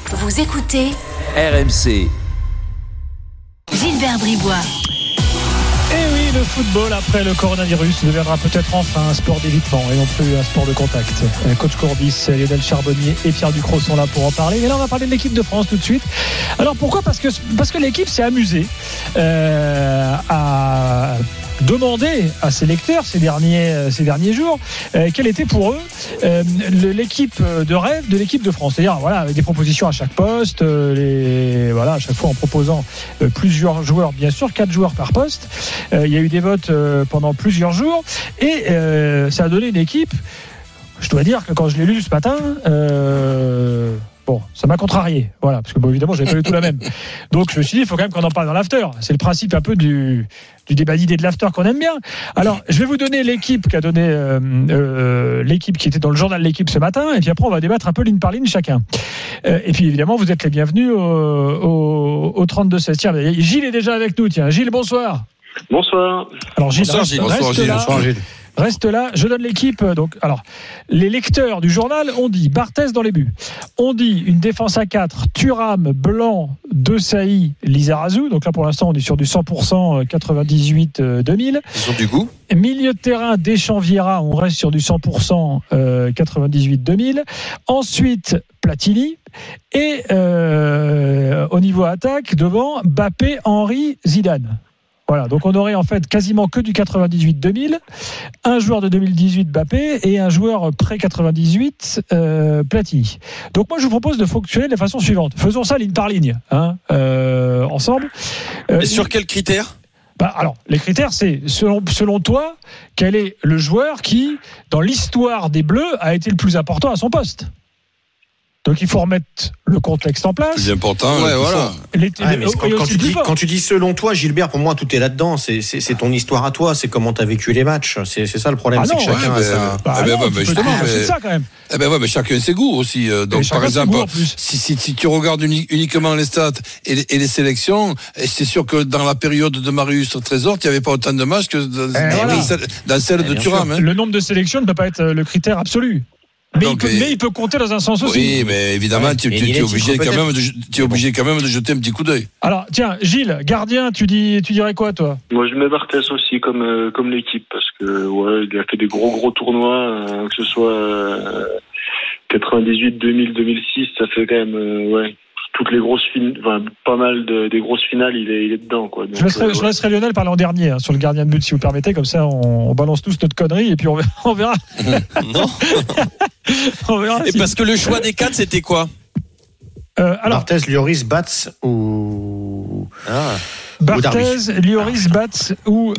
Vous écoutez RMC. Gilbert Bribois. Et oui, le football après le coronavirus deviendra peut-être enfin un sport d'évitement et non plus un sport de contact. Coach Courbis, Lionel Charbonnier et Pierre Ducrot sont là pour en parler. Et là, on va parler de l'équipe de France tout de suite. Alors pourquoi ? Parce que l'équipe s'est amusée à demander à ses lecteurs ces derniers jours quelle était pour eux l'équipe de rêve de l'équipe de France. C'est-à-dire voilà, avec des propositions à chaque poste, à chaque fois en proposant plusieurs joueurs, bien sûr 4 joueurs par poste. Il y a eu des votes pendant plusieurs jours et ça a donné une équipe. Je dois dire que quand je l'ai lu ce matin, ça m'a contrarié, voilà, parce que évidemment j'avais pas du tout la même. Donc je me suis dit il faut quand même qu'on en parle dans l'after. C'est le principe un peu du débat d'idées de l'after qu'on aime bien. Alors je vais vous donner l'équipe qu'a donné l'équipe qui était dans le journal de l'équipe ce matin, et puis après on va débattre un peu ligne par ligne chacun. Et puis évidemment vous êtes les bienvenus au 32-16. Tiens, Gilles est déjà avec nous. Tiens, Gilles, bonsoir. Bonsoir. Alors Gilles, bonsoir Gilles. Bonsoir Gilles. Reste là, je donne l'équipe. Donc, alors, les lecteurs du journal ont dit Barthez dans les buts. On dit une défense à 4, Thuram, Blanc, Desailly, Lizarazu. Donc là, pour l'instant, on est sur du 100%, 98-2000. Ils ont du goût. Milieu de terrain, Deschamps-Vieira, on reste sur du 100%, 98-2000. Ensuite, Platini. Et au niveau attaque, devant, Mbappé, Henry, Zidane. Voilà, donc on aurait en fait quasiment que du 98-2000, un joueur de 2018 Mbappé et un joueur pré-98 Platini. Donc moi je vous propose de fonctionner de la façon suivante. Faisons ça ligne par ligne, ensemble. Et sur quels critères ? Alors, les critères, c'est selon toi, quel est le joueur qui, dans l'histoire des Bleus, a été le plus important à son poste ? Donc il faut remettre le contexte en place. C'est important. Ouais, voilà. Quand tu dis selon toi, Gilbert, pour moi tout est là-dedans. C'est ton histoire à toi. C'est comment tu as vécu les matchs. C'est ça le problème. C'est que chacun a ça. Justement, c'est ça quand même. Mais chacun a ses goûts aussi. Donc par exemple, si tu regardes uniquement les stats et les sélections, c'est sûr que dans la période de Marius Trésor, il n'y avait pas autant de matchs que dans celle de Thuram. Le nombre de sélections ne peut pas être le critère absolu. Mais il peut compter dans un sens aussi. Oui, mais évidemment, tu es obligé quand même de jeter un petit coup d'œil. Alors, tiens, Gilles, gardien, tu dirais quoi, toi ? Moi, je mets Barthez aussi comme l'équipe, parce que il a fait des gros tournois, que ce soit 98, 2000, 2006, ça fait quand même toutes les grosses pas mal des grosses finales, il est dedans, quoi. Donc, je laisserai Lionel parler en dernier sur le gardien de but, si vous permettez, comme ça on balance tous notre connerie et puis on verra. Non. On verra. Et parce que le choix des 4, c'était quoi ? Barthez, Lloris, Batz ou Barthez, Lloris, Batz ou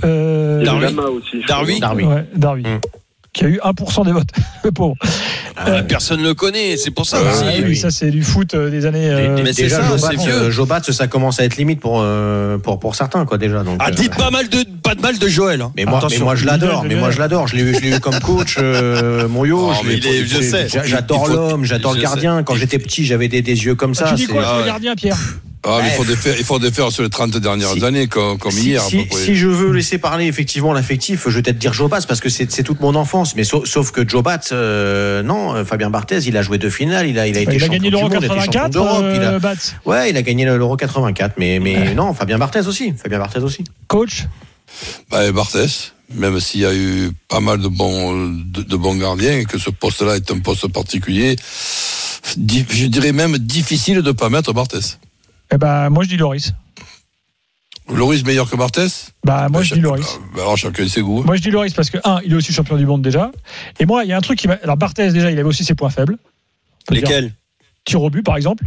Darwin. Darwin. Qui a eu 1% des votes, le pauvre. Personne ne le connaît, c'est pour ça aussi. Oui, ça c'est du foot des années. Mais déjà, Jobat, ça commence à être limite pour certains, quoi, déjà. Donc, dites pas de mal de Joël. Hein. Mais moi je l'adore. Je l'ai eu comme coach, Moyo. J'adore l'homme, j'adore le gardien. Quand j'étais petit, j'avais des yeux comme ça. Tu dis quoi sur le gardien, Pierre ? Mais il faut défaire sur les 30 dernières années, comme hier. Si je veux laisser parler effectivement l'affectif, je vais peut-être dire Jobat parce que c'est toute mon enfance. Mais sauf que Jobat, non, Fabien Barthez, il a joué 2 finales, il a été champion du monde, il a été champion d'Europe. Il a gagné l'Euro 84. Mais non, Fabien Barthez aussi. Coach ? Barthez, même s'il y a eu pas mal de bons gardiens, et que ce poste-là est un poste particulier, je dirais même difficile de ne pas mettre Barthez. Moi je dis Lloris. Lloris meilleur que Barthez ? Moi je dis Lloris. Alors chacun ses goûts. Moi je dis Lloris parce que il est aussi champion du monde déjà. Et moi il y a un truc alors Barthez déjà il avait aussi ses points faibles. Lesquels ? Tir au but par exemple.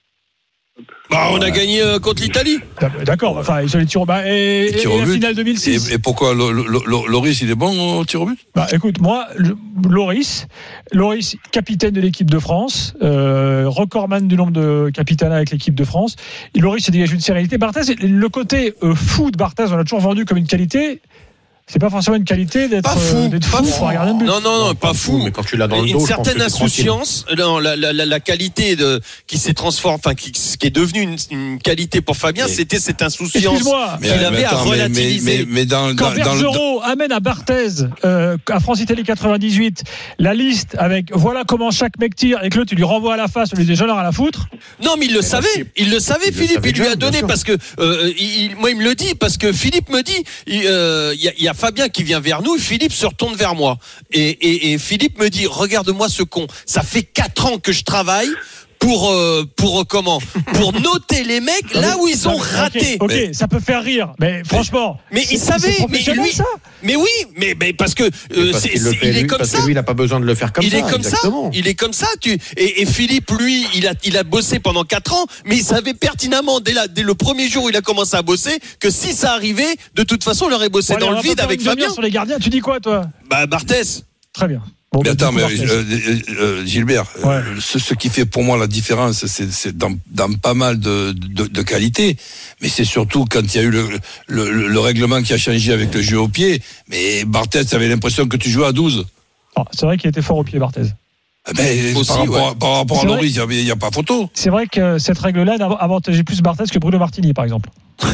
On a gagné contre l'Italie. D'accord, sur les tirs au but et la finale 2006. Et pourquoi Lloris il est bon au tir au but ? Écoute, moi Lloris, capitaine de l'équipe de France, recordman du nombre de capitaines avec l'équipe de France. Et Lloris s'est dégagé une sérénité. Barthez, le côté fou de Barthez, on l'a toujours vendu comme une qualité. C'est pas forcément une qualité d'être fou pour regarder un but. Non, pas fou. Mais quand tu l'as dans le dos, une certaine insouciance, la qualité qui s'est transformée, enfin qui est devenue une qualité pour Fabien, c'était cette insouciance qu'il avait à relativiser. Quand Bergerot amène à Barthez, à France Italie 98, la liste avec voilà comment chaque mec tire et que l'autre tu lui renvoies à la face, lui dit j'en ai rien à foutre. Non, mais il le savait, Philippe, il lui a donné parce que moi il me le dit parce que Philippe me dit il y a Fabien qui vient vers nous et Philippe se retourne vers moi et Philippe me dit regarde-moi ce con, ça fait 4 ans que je travaille pour noter les mecs là où ils ont raté. Ok, ça peut faire rire, mais franchement. Mais il savait, mais lui. Ça. Mais oui, mais parce que il est comme ça. Parce que lui, il n'a pas besoin de le faire comme ça. Il est comme ça. Et Philippe, lui, il a bossé pendant 4 ans, mais il savait pertinemment dès le premier jour où il a commencé à bosser que si ça arrivait, de toute façon, il aurait bossé dans le vide avec Fabien. Sur les gardiens, tu dis quoi, toi? Barthez. Très bien. Bon, mais attends, Gilbert, ce qui fait pour moi la différence, c'est dans pas mal de qualités, mais c'est surtout quand il y a eu le règlement qui a changé avec le jeu au pied. Mais Barthez, tu avais l'impression que tu jouais à 12. C'est vrai qu'il était fort au pied, Barthez. Par rapport à Loris, il n'y a pas photo. C'est vrai que cette règle-là avantageait plus Barthez que Bruno Martini, par exemple.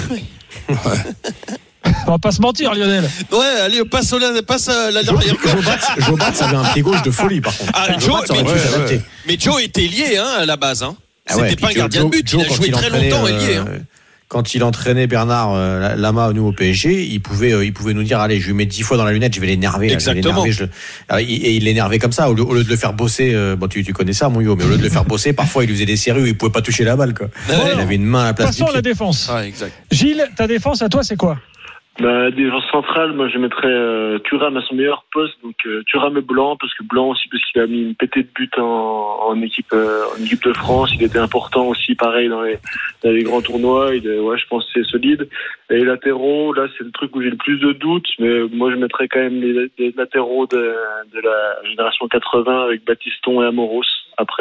On va pas se mentir, Lionel. Ouais, allez, passe la dernière. Jobat avait un pied gauche de folie, par contre. Mais Joe était lié à la base. C'était pas un gardien de but. Il a joué très longtemps ailier. Quand il entraînait Bernard Lama nous au PSG, il pouvait nous dire allez, je lui mets 10 fois dans la lunette, je vais l'énerver. Exactement. Et il l'énervait comme ça au lieu de le faire bosser. Tu connais ça, mon yo, mais au lieu de le faire bosser, parfois il lui faisait des séries où il pouvait pas toucher la balle, quoi. Il avait une main à la place. Passons à la défense. Exact. Gilles, ta défense à toi, c'est quoi? Défense centrale, moi je mettrais Thuram à son meilleur poste, donc Thuram et Blanc, parce qu'il a mis une pétée de but en équipe de France, il était important aussi, pareil dans les grands tournois, je pense que c'est solide. Et les latéraux, là c'est le truc où j'ai le plus de doutes, mais moi je mettrais quand même les latéraux de la génération 80 avec Battiston et Amoros. Après.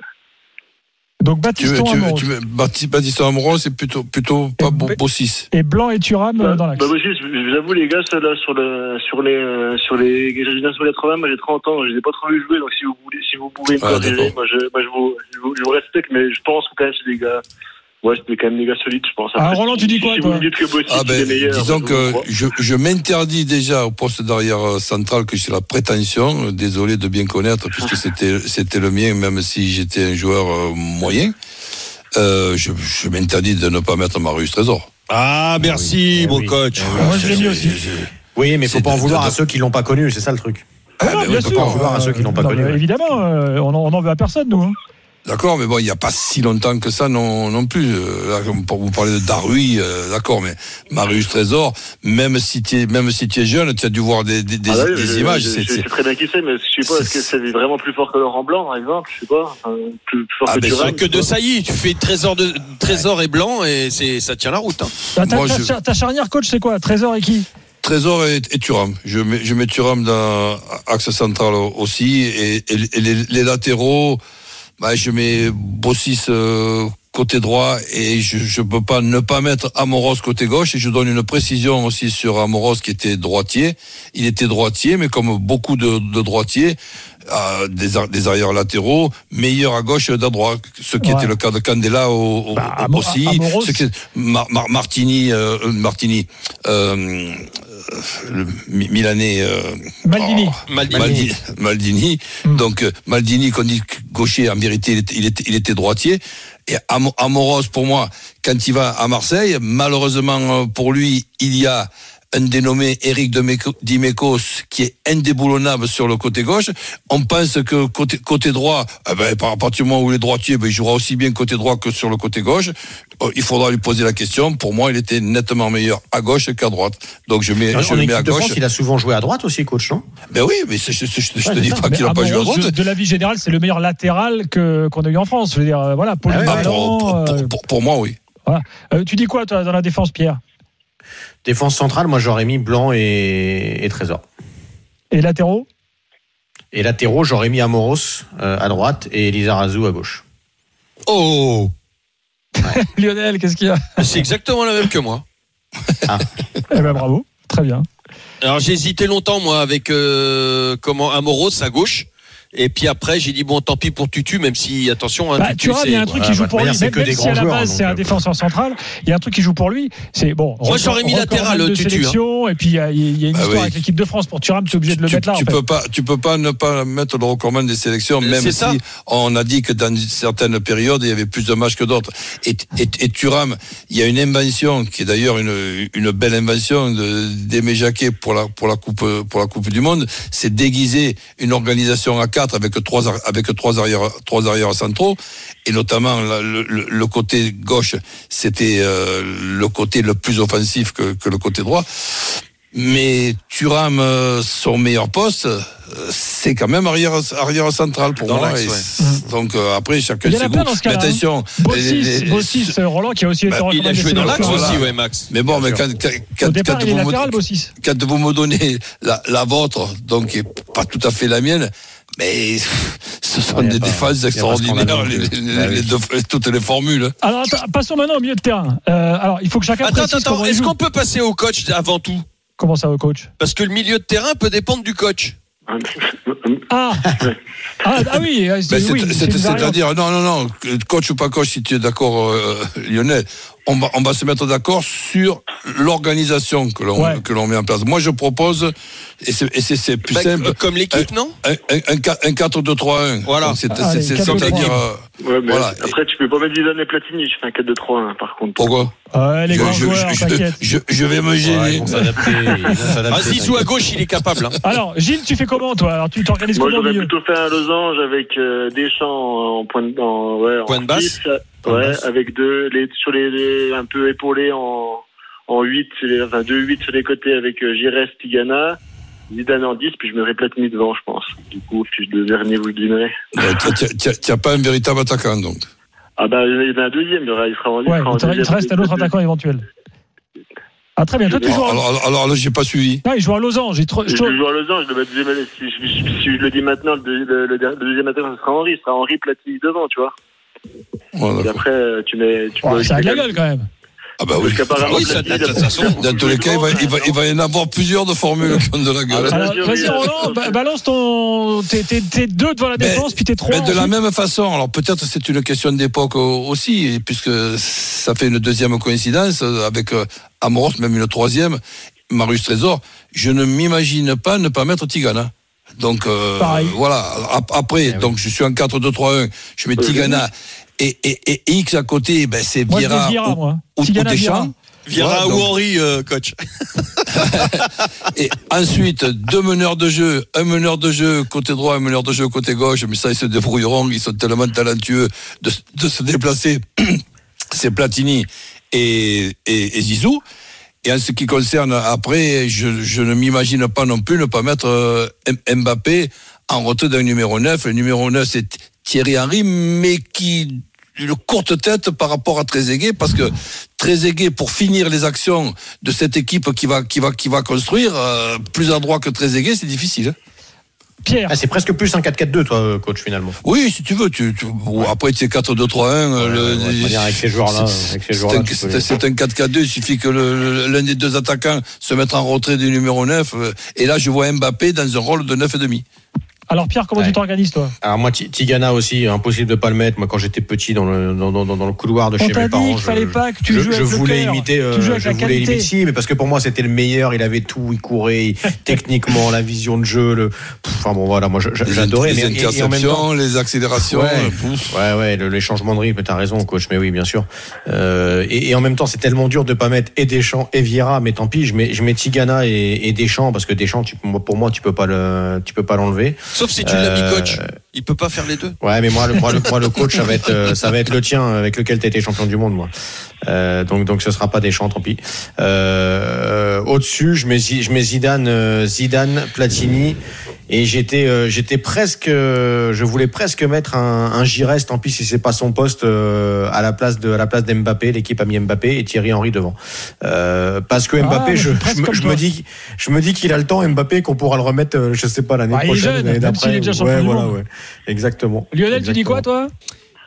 Donc Battiston Amoros, c'est plutôt pas beau 6. Et Blanc et Thuram dans l'axe. Je vous avoue les gars, sur les générations 80, moi j'ai 30 ans, je les ai pas trop vu jouer, donc si vous pouvez me corriger, moi je vous respecte, mais je pense que quand même c'est des gars. Ouais, c'était quand même des gars solides, je pense. Après, Roland, tu dis quoi, si toi? vous me dites que Botti est meilleur. Disons que je m'interdis déjà au poste d'arrière central que j'ai la prétention, désolé de bien connaître, puisque c'était le mien, même si j'étais un joueur moyen. Je m'interdis de ne pas mettre Marius Trésor. Ah, merci, mon coach. Moi, je l'ai mis aussi. Oui, mais il faut pas en vouloir à ceux qui l'ont pas connu, c'est ça le truc. Bien sûr. Faut pas en vouloir à ceux qui l'ont pas connu. Évidemment, on en veut à personne, nous. D'accord, mais bon, il n'y a pas si longtemps que ça non plus. Là, pour vous parler de Darui, d'accord, mais Marius Trésor, même si tu es jeune, tu as dû voir des images. Je sais très bien qui c'est, mais je sais pas, est-ce que c'est vraiment plus fort que Laurent Blanc, par exemple? Je sais pas. Plus fort que Thuram. Que de Sailly, tu fais Trésor et Blanc et ça tient la route. Ta charnière coach, c'est quoi? Trésor et qui? Trésor et Thuram. Je mets Thuram dans axe central aussi, et les latéraux. Je mets Bossis côté droit et je peux pas ne pas mettre Amoros côté gauche, et je donne une précision aussi sur Amoros qui était droitier. Il était droitier, mais comme beaucoup de droitiers, des arrières latéraux, meilleur à gauche qu'à droite, ce qui était le cas de Candela aussi, ce qui Martini, le Milanais Maldini. Donc Maldini, qu'on dit gaucher, en vérité il était droitier. Et Amoros, pour moi, quand il va à Marseille, malheureusement pour lui, il y a un dénommé Eric Dimeco qui est indéboulonnable sur le côté gauche. On pense que côté droit, à partir du moment où il est droitier, il jouera aussi bien côté droit que sur le côté gauche. Il faudra lui poser la question. Pour moi, il était nettement meilleur à gauche qu'à droite. Donc je le mets à gauche. France, il a souvent joué à droite aussi, coach, non? Oui, mais je te dis pas qu'il n'a pas joué à droite. De la vie générale, c'est le meilleur latéral qu'on a eu en France. Je veux dire, voilà, pour moi, oui. Voilà. Tu dis quoi, toi, dans la défense, Pierre? Défense centrale, moi j'aurais mis Blanc et Trésor. Et latéraux? Et latéraux, j'aurais mis Amoros à droite et Lizarazu à gauche. Oh Lionel, qu'est-ce qu'il y a? C'est exactement la même que moi. Bravo, très bien. Alors j'ai hésité longtemps moi avec Amoros à gauche. Et puis après, j'ai dit bon, tant pis pour Tutu, même si attention. Hein, tu vois, il y a un truc qui joue pour lui. Même si à la base c'est un défenseur central, il y a un truc qui joue pour lui. C'est bon. Moi, j'aurais mis latéral Tutu. Et puis il y a une histoire avec l'équipe de France pour Thuram, tu es obligé de le mettre là. Tu peux pas ne pas mettre le recordman des sélections, même si on a dit que dans certaines périodes il y avait plus de matchs que d'autres. Et Thuram, il y a une invention qui est d'ailleurs une belle invention d'Aimé Jacquet pour la Coupe du Monde, c'est déguiser une organisation à 4 avec trois arrières centraux, et notamment le côté gauche, c'était le côté le plus offensif que le côté droit. Mais Thuram, son meilleur poste, c'est quand même arrière central pour moi. Donc après, chacun ses goûts. Mais attention, Bossis, Roland qui a aussi été recommandé. Il a joué dans l'axe aussi, ouais, Max. Mais bon, mais quand vous me donnez la vôtre, donc qui est pas tout à fait la mienne. Mais ce sont des défenses extraordinaires, toutes les formules. Alors, passons maintenant au milieu de terrain. Alors, il faut que chacun précise. Attends, est-ce qu'on peut passer au coach avant tout ? Comment ça, au coach ? Parce que le milieu de terrain peut dépendre du coach. Oui, c'est-à-dire, non, coach ou pas coach, si tu es d'accord, Lionel, on va se mettre d'accord sur l'organisation que l'on met en place. Moi, je propose, et c'est plus simple. Comme l'équipe, non ? Un 4-2-3-1. Voilà. Donc, c'est-à-dire. Ouais, mais voilà. Après, tu peux pas mettre Zidane et Platini. Je fais un 4-2-3-1, par contre. Pourquoi ? Les grands joueurs, t'inquiète. Je vais me gêner. Zizou à gauche, il est capable. Alors, Gilles, tu fais comment, toi ? Alors, tu t'organises comment ? Moi, j'aurais plutôt fait un losange avec Deschamps en point de basse. Avec sur les un peu épaulés en 8, 2-8 sur les côtés avec Giresse, Tigana, Zidane en 10, puis je mettrais Platini devant, je pense. Du coup, puis le dernier, vous le devinerez. Tu n'as pas un véritable attaquant, donc. Ah bah, il y en a un deuxième, il sera en deuxième. Il te reste un autre attaquant éventuel. Ah, très bien. Toi, tu joues. Alors là, j'ai pas suivi. Non, il joue à losange. Je joue à losange. Si je le dis maintenant, le deuxième attaquant, ce sera Henry. Ce sera Henry, Platini devant, tu vois. Et après, tu mets. Ça a de la gueule, quand même. Ah bah oui. Dans tous les cas, il va y en avoir plusieurs de formules qui ont de la gueule. Alors, vas-y, Roland, balance t'es 2 devant la défense, puis t'es 3. Mais de la même façon, alors peut-être c'est une question d'époque aussi, puisque ça fait une deuxième coïncidence avec Amoros, même une troisième, Marius Trésor. Je ne m'imagine pas ne pas mettre Tigana. Donc voilà. Après, donc je suis en 4-2-3-1. Je mets Tigana. Et X à côté, c'est Vieira ou Deschamps. Vieira ou Henry, coach. Et ensuite, 2 meneurs de jeu, un meneur de jeu côté droit, un meneur de jeu côté gauche, mais ça ils se débrouilleront, ils sont tellement talentueux de se déplacer. C'est Platini et Zizou. Et en ce qui concerne après, je ne m'imagine pas non plus ne pas mettre Mbappé en retrait d'un numéro 9. Le numéro 9, c'est Thierry Henry, mais qui une courte tête par rapport à Trezeguet, parce que Trezeguet, pour finir les actions de cette équipe qui va construire, plus adroit que Trezeguet, c'est difficile. Pierre. C'est presque plus un 4-4-2, toi, coach, finalement. Oui, si tu veux. Après, c'est 4-2-3-1. Avec ces joueurs-là. C'est un 4-4-2. Il suffit que l'un des deux attaquants se mette en retrait du numéro 9. Et là, je vois Mbappé dans un rôle de 9,5. Alors Pierre, comment tu t'organises, toi ? Alors moi, Tigana aussi, impossible de pas le mettre. Moi, quand j'étais petit dans le couloir de chez mes parents, je voulais imiter. Je voulais imiter, mais parce que pour moi, c'était le meilleur. Il avait tout, il courait, techniquement, la vision de jeu. Enfin bon, voilà, moi, j'adorais. Les interceptions, les accélérations. Les changements de rythme. T'as raison, coach. Mais oui, bien sûr. Et en même temps, c'est tellement dur de pas mettre et Deschamps et Vieira. Mais tant pis, je mets Tigana et Deschamps, parce que Deschamps, pour moi, tu peux pas l'enlever. Sauf si tu l'as mis coach, il peut pas faire les deux. Ouais, mais moi le coach, ça va être le tien avec lequel tu as été champion du monde, moi. Donc ce sera pas Deschamps, tant pis. Au-dessus, je mets Zidane, Platini. Et j'étais presque, je voulais presque mettre un Giresse, tant pis si c'est pas son poste, à la place d'Mbappé. L'équipe a mis Mbappé et Thierry Henry devant. Parce que Mbappé, je me dis qu'il a le temps, Mbappé, qu'on pourra le remettre, je sais pas, l'année prochaine, l'année d'après. Il est déjà champion du monde. Exactement. Lionel, tu dis quoi, toi ?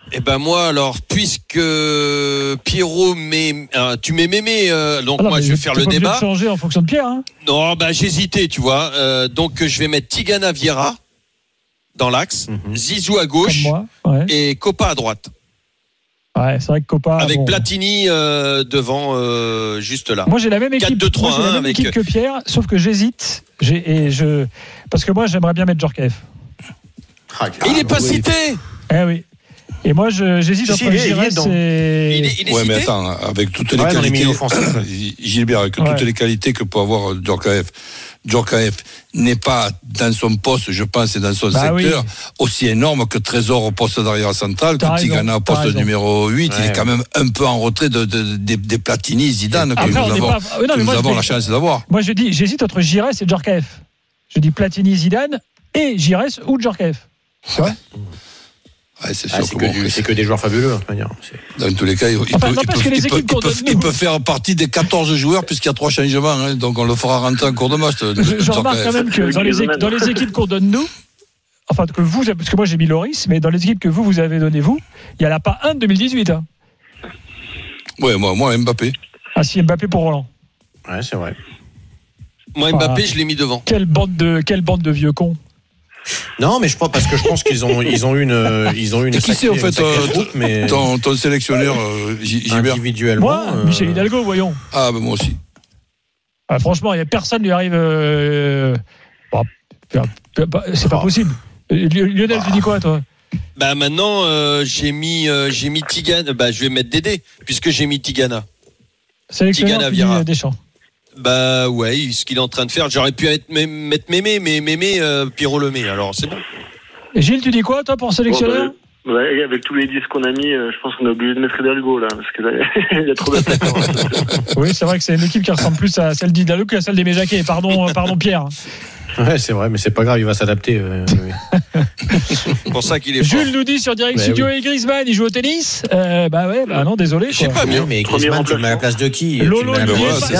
Eh ben moi alors, puisque Pierrot tu mets Mémé, donc moi je vais faire le débat. Tu peux changer en fonction de Pierre. Hein. Non, j'hésitais, tu vois. Donc je vais mettre Tigana Vieira dans l'axe, Zizou à gauche et Copa à droite. Ouais, c'est vrai que Copa avec Platini devant, juste là. Moi j'ai la même équipe. 4-2-3-1 équipe que Pierre, sauf que j'hésite. Parce que moi j'aimerais bien mettre Djorkaeff. Il n'est pas cité. Eh oui. Et moi, j'hésite entre Giresse et... Il est cité. Mais attends, avec toutes les qualités... Gilbert, avec toutes les qualités que peut avoir Djorkaeff n'est pas dans son poste, je pense, et dans son secteur, aussi énorme que Trésor au poste d'arrière central, que Tigana au poste numéro 8. Il est quand même un peu en retrait des Platini, Zidane, que nous avons la chance d'avoir. Moi, j'hésite entre Giresse et Djorkaeff. Je dis Platini, Zidane et Giresse ou Djorkaeff. C'est vrai? Ouais, c'est que des joueurs fabuleux, de manière. Dans tous les cas, il peut faire partie des 14 joueurs puisqu'il y a 3 changements, hein, donc on le fera rentrer en cours de match. Je remarque quand même que dans les équipes qu'on donne nous, enfin que vous, parce que moi j'ai mis Loris, mais dans les équipes que vous avez donné il n'y en a pas un de 2018. Hein. Ouais, moi Mbappé. Ah si, Mbappé pour Roland. Ouais, c'est vrai. Moi Mbappé, je l'ai mis devant. Quelle bande de vieux cons. Non, mais je pense qu'ils ont une Et qui c'est en fait ton sélectionneur Gilbert? Individuellement. Moi, Michel Hidalgo, voyons. Ah ben moi aussi. Franchement, il y a personne lui arrive. C'est pas possible. Lionel, tu dis quoi toi? Maintenant j'ai mis Tigana. Je vais mettre Dédé puisque j'ai mis Tigana. Sélectionneur Tigana Deschamps. Ouais, ce qu'il est en train de faire. J'aurais pu mettre Mémé, mais Mémé, Pierrot le met. Alors c'est bon. Et Gilles, tu dis quoi, toi, pour sélectionneur? Ouais, avec tous les 10 qu'on a mis, je pense qu'on est obligé de mettre Hidalgo là, parce que là, il y a trop d'attaquants. Oui, c'est vrai que c'est une équipe qui ressemble plus à celle d'Hidalgo qu'à celle d'Aimé Jacquet. Pardon, Pierre. Ouais, c'est vrai, mais c'est pas grave, il va s'adapter. C'est pour ça qu'il est Jules nous dit sur Direct Studio et Griezmann, il joue au tennis. Non, désolé. Je sais pas bien. Mais Griezmann, tu le mets à la place de qui? Lolo, c'est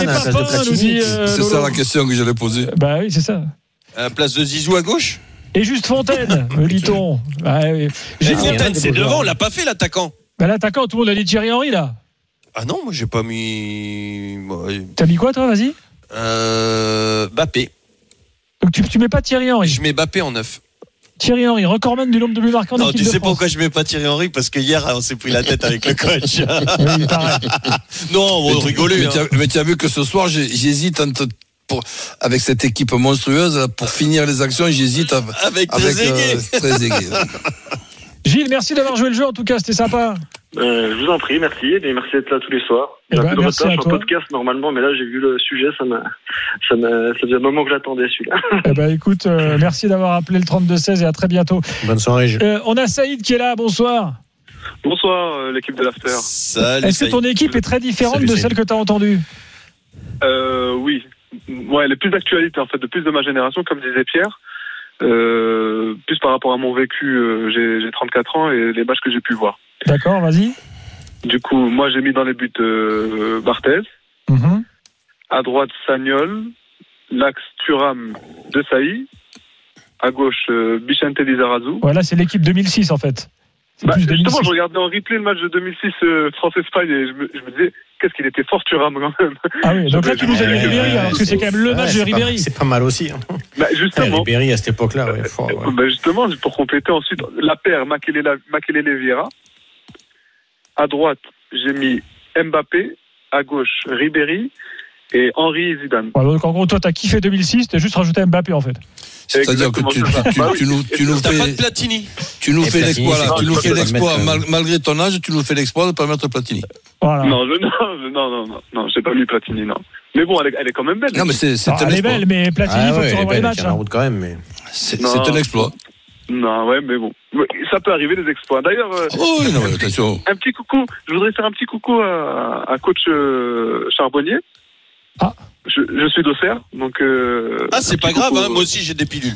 ça la question que j'allais poser. Bah oui, c'est ça. À la place de Zizou à gauche. Et juste Fontaine, me dit-on. Fontaine, c'est devant, on l'a pas fait l'attaquant. L'attaquant, tout le monde a dit Thierry Henry là. Ah non, moi j'ai pas mis. T'as mis quoi toi, vas-y? Mbappé. Donc tu mets pas Thierry Henry? Je mets Mbappé en 9. Thierry Henry, recordman du nombre de buts marqués en équipe de France. Non, tu sais pourquoi je mets pas Thierry Henry? Parce que hier, on s'est pris la tête avec le coach. Oui, pareil. Non, on va rigoler. Mais tu as vu que ce soir, j'hésite avec cette équipe monstrueuse, pour finir les actions, j'hésite avec Trezeguet. Gilles, merci d'avoir joué le jeu, en tout cas, c'était sympa. Je vous en prie, merci. Et merci d'être là tous les soirs. J'ai un peu de retard sur le podcast normalement, mais là j'ai vu le sujet, ça faisait un moment que j'attendais celui-là. Écoute, merci d'avoir appelé le 32-16 et à très bientôt. Bonne soirée. On a Saïd qui est là, bonsoir. Bonsoir l'équipe de l'After. Salut. Est-ce que ton équipe est très différente de celle que tu as entendue? Oui. Ouais, elle est plus d'actualité en fait, de plus de ma génération, comme disait Pierre. Plus par rapport à mon vécu, j'ai 34 ans et les matchs que j'ai pu voir. D'accord, vas-y. Du coup, moi j'ai mis dans les buts Barthez, à droite Sagnol, l'axe Thuram de Saï, à gauche Bichente Lizarazu. Voilà, c'est l'équipe 2006 en fait. Justement, je regardais en replay le match de 2006 France-Espagne et je me disais qu'est-ce qu'il était fort Thuram quand même. Ah oui, donc là tu nous as mis Ribéry, parce que c'est quand même le match de Ribéry. C'est pas mal aussi. Justement. Ribéry à cette époque-là, fort. Justement, pour compléter ensuite la paire Makelele-Vieira. À droite, j'ai mis Mbappé, à gauche Ribéry et Henry Zidane. Donc en gros, toi t'as kiffé 2006, t'as juste rajouté Mbappé en fait. C'est-à-dire que tu nous fais pas de Platini. Tu nous fais l'exploit malgré ton âge, tu nous fais l'exploit de ne pas mettre Platini. Voilà. Non, j'ai pas mis Platini, non. Mais bon, elle est quand même belle. Non, mais c'est elle est belle, mais Platini, il faut que tu revoies les matchs. Quand même, mais c'est un exploit. Non, ouais, mais bon, ça peut arriver des exploits. D'ailleurs, attention. Un petit coucou. Je voudrais faire un petit coucou à coach Charbonnier. Ah. Je suis d'Auxerre, donc. C'est pas grave, moi aussi j'ai des pilules.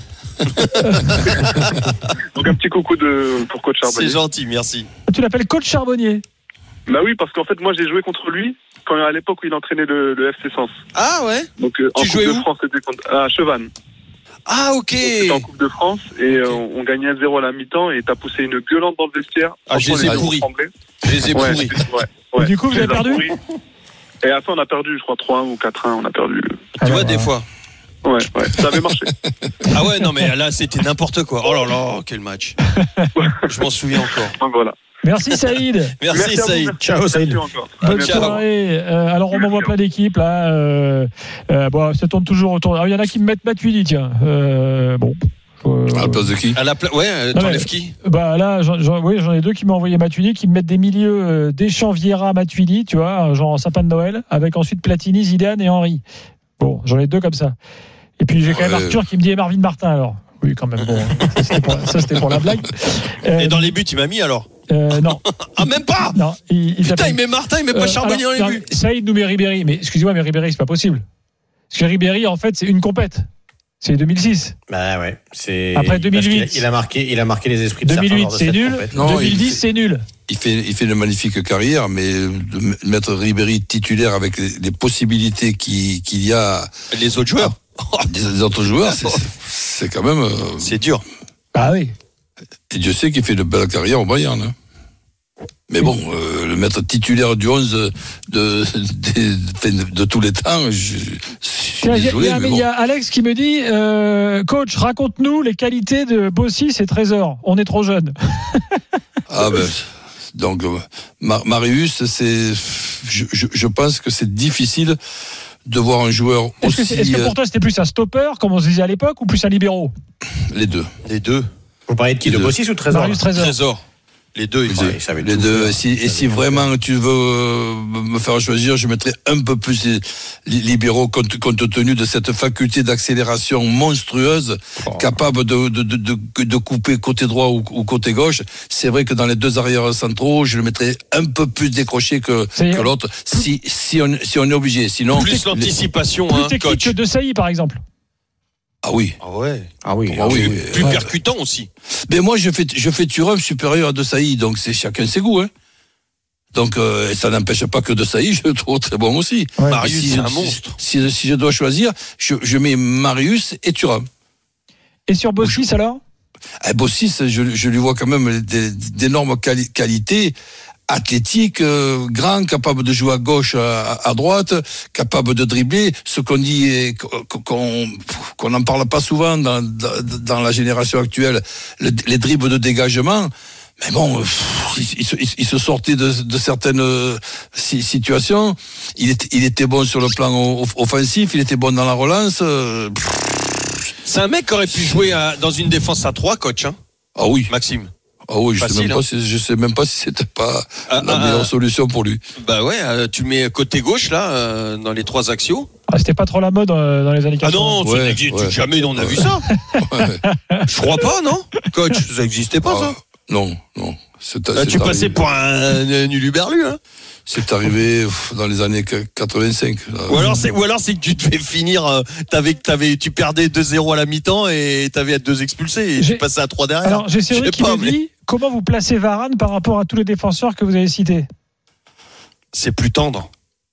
Donc un petit coucou pour coach Charbonnier. C'est gentil, merci. Tu l'appelles coach Charbonnier? Bah oui, parce qu'en fait, moi j'ai joué contre lui à l'époque où il entraînait le FC Sens. Ah ouais. Donc tu jouais où? France, c'était à Chevannes. Ah, ok. C'était en Coupe de France et on gagnait 1-0 à la mi-temps et t'as poussé une gueulante dans le vestiaire. Ah, je les ai pourris. Je les ai pourris. Ouais. Du coup, vous avez perdu. Et à la fin, on a perdu, je crois 3-1 ou 4-1, on a perdu. Tu vois, des fois. Ouais, ça avait marché. Ah ouais, non, mais là, c'était n'importe quoi. Oh là là, quel match. Je m'en souviens encore. Donc voilà. Merci Saïd. Merci Saïd. Ciao Saïd. Bonne soirée. Alors on m'envoie plein d'équipes là. Bon, ça tourne toujours autour. Alors il y en a qui me mettent Matuidi, tiens. Bon. À la place de qui ? Ouais, t'enlèves qui ? Bah là, j'en ai deux qui m'ont envoyé Matuidi, qui me mettent des milieux Deschamps, Vieira, Matuidi, tu vois, genre sapin de Noël, avec ensuite Platini, Zidane et Henry. Bon, j'en ai deux comme ça. Et puis j'ai quand même Arthur qui me dit Marvin Martin alors. Oui, quand même. Bon, ça c'était pour la blague. Et dans les buts, il m'a mis alors ? Non. Ah, même pas ? Non. Putain, il met Martin, il met pas Charbonnier dans les buts. Saïd nous met Ribéry, mais excusez-moi, mais Ribéry, c'est pas possible. Parce que Ribéry, en fait, c'est une compète. C'est 2006. Bah ouais. Après 2008. Il a marqué les esprits de 2008, c'est nul. Non, 2010, c'est nul. Il fait une magnifique carrière, mais de mettre Ribéry titulaire avec les possibilités qu'il y a. Les autres joueurs. Les autres joueurs, c'est quand même. C'est dur. Ah oui. Et Dieu sait qu'il fait de belles carrières au Bayern. Hein. Mais bon, le mettre titulaire du 11 de tous les temps, je suis désolé. Il y a Alex qui me dit coach, raconte-nous les qualités de Bossis et Trésor. On est trop jeunes. Ah ben, donc Marius, je pense que c'est difficile de voir un joueur aussi. Est-ce que pour toi c'était plus un stopper, comme on se disait à l'époque, ou plus un libéraux ? Les deux. Vous parlez de qui ? De Bossis ou de Trésor ? Marius Trésor. Les deux, les deux. Si vraiment tu veux me faire choisir, je mettrais un peu plus libéraux compte tenu de cette faculté d'accélération monstrueuse, capable de couper côté droit ou côté gauche. C'est vrai que dans les deux arrières centraux, je le mettrais un peu plus décroché que l'autre. Si on est obligé, sinon. Plus l'anticipation, plus technique que De Sailly, par exemple. Ah oui. Ah oui. Plus percutant aussi. Mais moi, je fais Thuram supérieur à De Sailly, donc c'est chacun ses goûts, hein. Donc, ça n'empêche pas que De Sailly, je le trouve très bon aussi. Ouais. Marius, c'est un monstre. Si je dois choisir, je mets Marius et Thuram. Et sur Bossis, alors ? Bossis, je lui vois quand même d'énormes qualités. Athlétique, grand, capable de jouer à gauche, à droite, capable de dribbler. Ce qu'on dit, qu'on n'en parle pas souvent dans la génération actuelle, les dribbles de dégagement. Mais bon, il se sortait de certaines situations. Il était bon sur le plan offensif, il était bon dans la relance. C'est un mec qui aurait pu jouer dans une défense à 3, coach. Hein. Ah oui, Maxime. Ah oui, je sais même pas si c'était pas la meilleure solution pour lui. Bah ouais, tu mets côté gauche là, dans les 3 axiaux. Ah, c'était pas trop la mode dans les années 80. Ah non, ça n'existe jamais, on a vu ça. Je crois pas, non, coach, ça n'existait pas ça. Non. Tu passais pour un nuluberlu, hein. C'est arrivé dans les années 85. Ou alors c'est que tu devais finir, tu perdais 2-0 à la mi-temps et t'avais 2 expulsés et tu passais à 3 derrière. Alors j'ai Cyril qui me dit comment vous placez Varane par rapport à tous les défenseurs que vous avez cités. C'est plus tendre.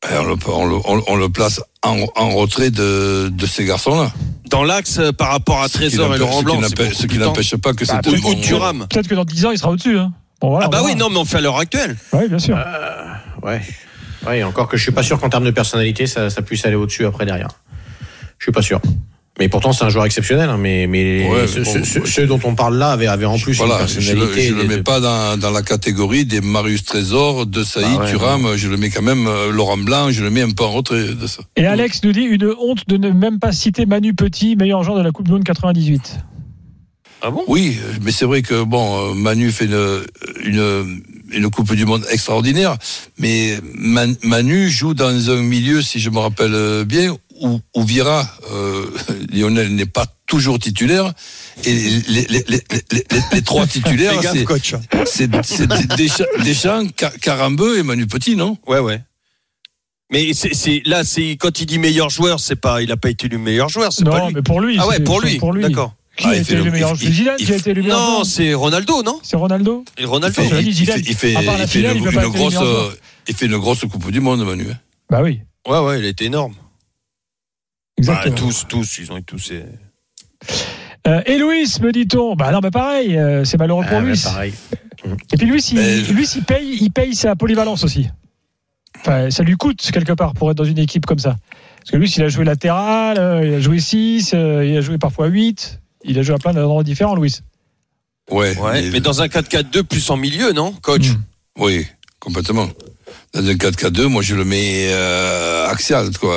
On le place en retrait de ces garçons-là. Dans l'axe par rapport à Trésor et Laurent Blanc. Ce qui n'empêche pas que c'est ou Thuram. Peut-être que dans 10 ans il sera au-dessus. Hein. Bon, voilà, oui, non, mais on fait à l'heure actuelle. Oui, bien sûr. Ouais, encore que je suis pas sûr qu'en termes de personnalité, ça puisse aller au-dessus après derrière. Je suis pas sûr. Mais pourtant, c'est un joueur exceptionnel. Hein, mais ceux dont on parle là avaient en plus une personnalité. Je le mets pas dans la catégorie des Marius Trésor, De Sailly, Thuram. Je le mets quand même Laurent Blanc. Je le mets un peu en retrait de ça. Et Alex nous dit une honte de ne même pas citer Manu Petit, meilleur joueur de la Coupe du Monde 98. Ah bon ? Oui, mais c'est vrai que Manu fait une Coupe du Monde extraordinaire, mais Manu joue dans un milieu, si je me rappelle bien, où Vieira, Lionel n'est pas toujours titulaire, et les 3 titulaires, c'est Deschamps, Carambeu et Manu Petit, non ? Ouais. Mais là, quand il dit meilleur joueur, il a pas été le meilleur joueur, c'est pas lui. Non, mais pour lui. Ah ouais, pour lui. D'accord. Qui a été le meilleur joueur ? Zidane qui a été le meilleur joueur ? Non, c'est Ronaldo, non ? C'est Ronaldo ? Et Ronaldo. Il fait une grosse Coupe du Monde, Manu. Bah oui. Ouais, il a été énorme. Exactement. Tous, ils ont eu tous. Et Louis, me dit-on, bah non, mais pareil, c'est malheureux pour Louis. Pareil. Et puis Louis, il paye sa polyvalence aussi. Enfin, ça lui coûte quelque part pour être dans une équipe comme ça. Parce que Louis, il a joué latéral, il a joué 6, il a joué parfois 8, il a joué à plein d'endroits différents, Louis. Ouais, mais dans un 4-4-2 plus en milieu, non, coach? Oui, complètement. Dans un 4-4-2, moi je le mets axial, quoi.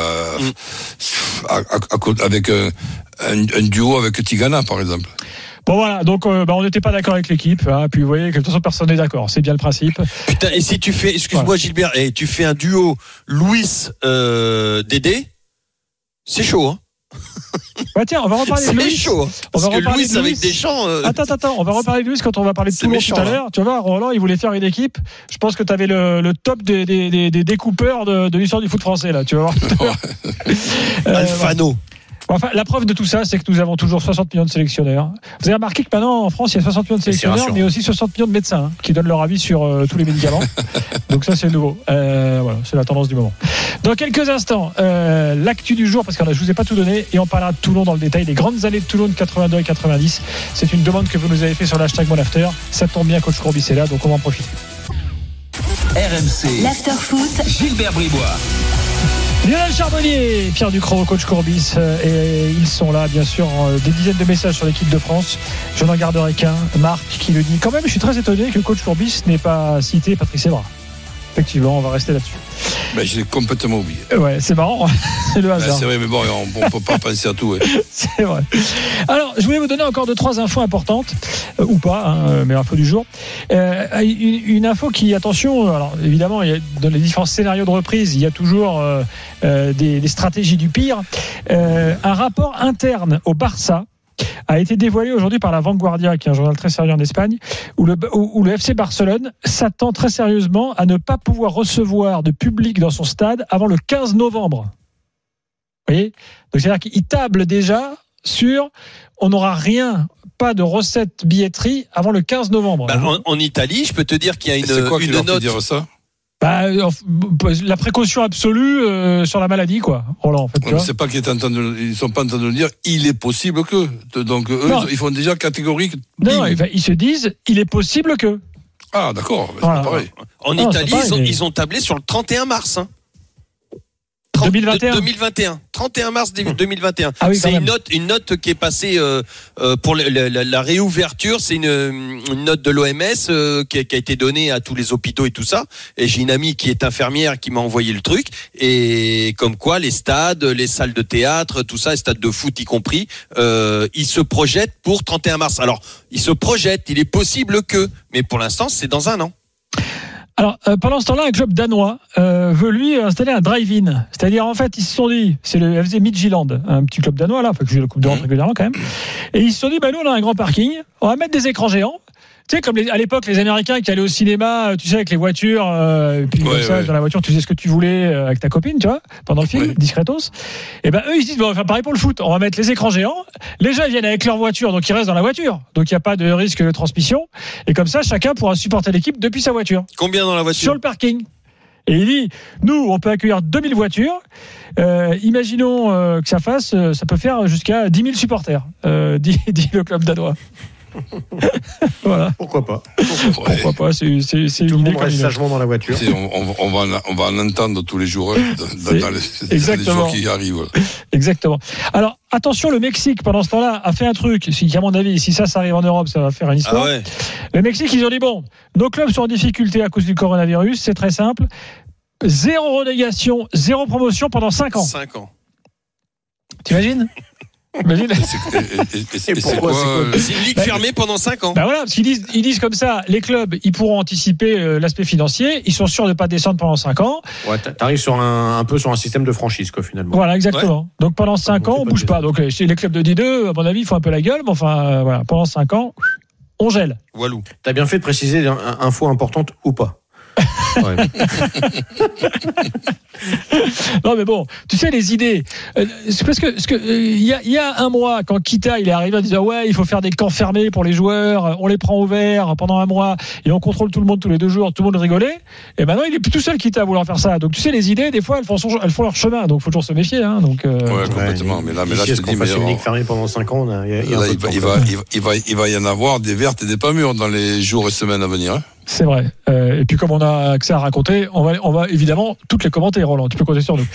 Avec un duo avec Tigana, par exemple. Bon voilà, donc on n'était pas d'accord avec l'équipe, hein, puis vous voyez que de toute façon personne n'est d'accord, c'est bien le principe. Putain, et si tu fais, excuse-moi Gilbert, et tu fais un duo Louis Dédé, c'est chaud, hein. Bah tiens, on va reparler de Louis. C'est chaud. Parce que Louis avec Deschamps. Attends, on va reparler de Louis quand on va parler de Toulon tout à l'heure. Tu vois, Roland, il voulait faire une équipe. Je pense que tu avais le top des découpeurs de l'histoire du foot français là. Tu vas voir. Alfano. Enfin, la preuve de tout ça, c'est que nous avons toujours 60 millions de sélectionneurs. Vous avez remarqué que maintenant, en France, il y a 60 millions de sélectionneurs, mais aussi 60 millions de médecins qui donnent leur avis sur tous les médicaments. Donc ça, c'est nouveau. Voilà, c'est la tendance du moment. Dans quelques instants, l'actu du jour, parce que je ne vous ai pas tout donné, et on parlera de Toulon dans le détail, les grandes années de Toulon de 82 et 90. C'est une demande que vous nous avez fait sur l'hashtag MonAfter. Ça tombe bien, coach Courbis est là, donc on va en profiter. RMC. L'Afterfoot. Gilbert Bribois. Lionel Charbonnier, Pierre Ducrot, coach Courbis, et ils sont là, bien sûr, des dizaines de messages sur l'équipe de France. Je n'en garderai qu'un, Marc, qui le dit. Quand même, je suis très étonné que coach Courbis n'ait pas cité Patrice Evra. Effectivement, on va rester là-dessus. Ben, je l'ai complètement oublié. Ouais, c'est marrant, c'est le hasard. C'est vrai, mais bon, on ne peut pas penser à tout. Ouais. C'est vrai. Alors, je voulais vous donner encore 2-3 infos importantes, ou pas, hein, mais infos du jour. Une info qui, attention, alors évidemment, dans les différents scénarios de reprise, il y a toujours des stratégies du pire. Un rapport interne au Barça a été dévoilé aujourd'hui par la Vanguardia, qui est un journal très sérieux en Espagne, où le FC Barcelone s'attend très sérieusement à ne pas pouvoir recevoir de public dans son stade avant le 15 novembre. Vous voyez ? Donc c'est-à-dire qu'il table déjà sur on n'aura rien, pas de recette billetterie avant le 15z novembre. En Italie, je peux te dire qu'il y a c'est quoi une qui leur note. fait dire ça ? La précaution absolue sur la maladie, quoi. Roland, en fait. Ouais, c'est pas qu'ils ils sont pas en train de le dire. Il est possible que. Donc eux, ils font déjà catégorique. Non, ils se disent, il est possible que. Ah d'accord, voilà. C'est pareil. En Italie, ils ont tablé sur le 31 mars. Hein. 2021. 31 mars 2021. Ah oui, c'est une note qui est passée pour la réouverture. C'est une note de l'OMS qui a été donnée à tous les hôpitaux et tout ça. Et j'ai une amie qui est infirmière qui m'a envoyé le truc. Et comme quoi, les stades, les salles de théâtre, tout ça, les stades de foot y compris, ils se projettent pour 31 mars. Alors, ils se projettent. Il est possible que, mais pour l'instant, c'est dans un an. Alors, pendant ce temps-là, un club danois veut lui installer un drive-in. C'est-à-dire, en fait, ils se sont dit, c'est le FC Midtjylland, un petit club danois là, enfin que joue la Coupe d'Europe régulièrement quand même. Et ils se sont dit, nous on a un grand parking, on va mettre des écrans géants. Tu sais, comme à l'époque, les Américains qui allaient au cinéma, tu sais, avec les voitures, et puis comme ça, dans la voiture, tu faisais ce que tu voulais avec ta copine, tu vois, pendant le film, discretos. Et eux, ils se disent, on va faire pareil pour le foot. On va mettre les écrans géants. Les gens, ils viennent avec leur voiture, donc ils restent dans la voiture. Donc il n'y a pas de risque de transmission. Et comme ça, chacun pourra supporter l'équipe depuis sa voiture. Combien dans la voiture ? Sur le parking. Et il dit, nous, on peut accueillir 2000 voitures. Imaginons que ça peut faire jusqu'à 10 000 supporters, dit le club danois. Voilà. Pourquoi pas c'est une idée comme sagement dans la voiture. On va en entendre tous les jours dans les jours qui arrivent. Exactement. Alors attention, le Mexique pendant ce temps-là a fait un truc qui, à mon avis, si ça arrive en Europe, ça va faire une histoire. Le Mexique, ils ont dit nos clubs sont en difficulté à cause du coronavirus, c'est très simple. 0 relégation, 0 promotion pendant 5 ans. 5 ans. T'imagines ? Imagine. Et pourquoi c'est une ligue fermée pendant 5 ans. Voilà, parce qu'ils disent comme ça, les clubs, ils pourront anticiper l'aspect financier, ils sont sûrs de ne pas descendre pendant 5 ans. Ouais, t'arrives sur un peu sur un système de franchise, quoi, finalement. Voilà, exactement. Ouais. Donc pendant 5 ans, on bouge pas. Donc chez les clubs de D2, à mon avis, ils font un peu la gueule, mais enfin, voilà, pendant 5 ans, on gèle. Walou. T'as bien fait de préciser info importante ou pas. Ouais. Non mais bon, tu sais les idées. C'est parce que il y a un mois quand Kita il est arrivé en disant ouais il faut faire des camps fermés pour les joueurs, on les prend au vert pendant un mois et on contrôle tout le monde tous les 2 jours, tout le monde rigolait. Et maintenant il est plus tout seul Kita à vouloir faire ça. Donc tu sais les idées des fois elles font leur chemin. Donc faut toujours se méfier. Hein, donc. Ouais complètement. Mais là je te dis mais une ligue fermée pendant 5 ans. Il va y en avoir des vertes et des pas mûres dans les jours et semaines à venir. Hein. C'est vrai. Et puis comme on a que ça à raconter, on va évidemment toutes les commenter, Roland. Tu peux compter sur nous.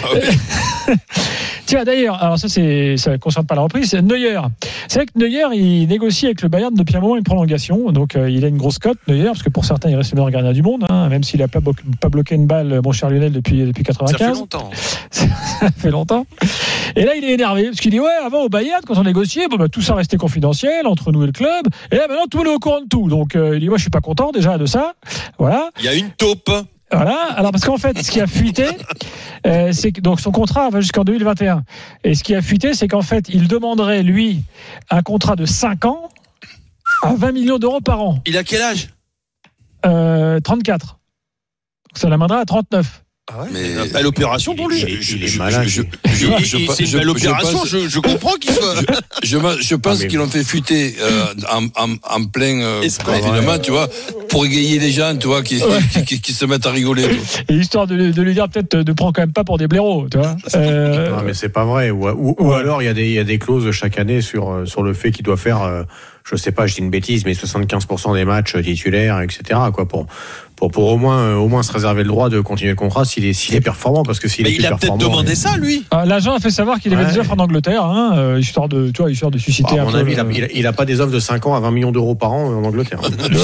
Tiens, d'ailleurs, alors ça ne concerne pas la reprise. Neuer. C'est vrai que Neuer, il négocie avec le Bayern depuis un moment une prolongation. Donc il a une grosse cote, Neuer, parce que pour certains, il reste le meilleur gardien du monde, hein, même s'il n'a pas bloqué une balle, mon cher Lionel, depuis 95. Ça fait longtemps. Ça fait longtemps. Et là, il est énervé parce qu'il dit ouais, avant au Bayern, quand on négociait, tout ça restait confidentiel entre nous et le club. Et là, maintenant, tout le monde est au courant de tout. Donc il dit moi, je suis pas content déjà de ça. Voilà. Il y a une taupe. Voilà. Alors parce qu'en fait, ce qui a fuité, c'est que donc son contrat va jusqu'en 2021. Et ce qui a fuité, c'est qu'en fait, il demanderait lui un contrat de 5 ans à 20 millions d'euros par an. Il a quel âge 34. Donc ça l'amènera à 39. Ah ouais, mais une belle opération pour lui. Il est malin. C'est une belle opération. Je comprends qu'il soit. Je pense qu'ils l'ont fait fuiter en plein confinement, tu vois, pour égayer les gens, tu vois, qui se mettent à rigoler. Et histoire de lui dire peut-être ne prends quand même pas pour des blaireaux, tu vois. Non, mais c'est pas vrai. Ou alors il y a des clauses chaque année sur le fait qu'il doit faire. Je sais pas, je dis une bêtise, mais 75% des matchs titulaires, etc. Quoi, pour au moins se réserver le droit de continuer le contrat s'il est performant, parce que s'il est il a peut-être demandé ça, lui. L'agent a fait savoir qu'il avait des offres en Angleterre, hein, histoire de susciter. À mon avis, il a pas des offres de 5 ans à 20 millions d'euros par an en Angleterre.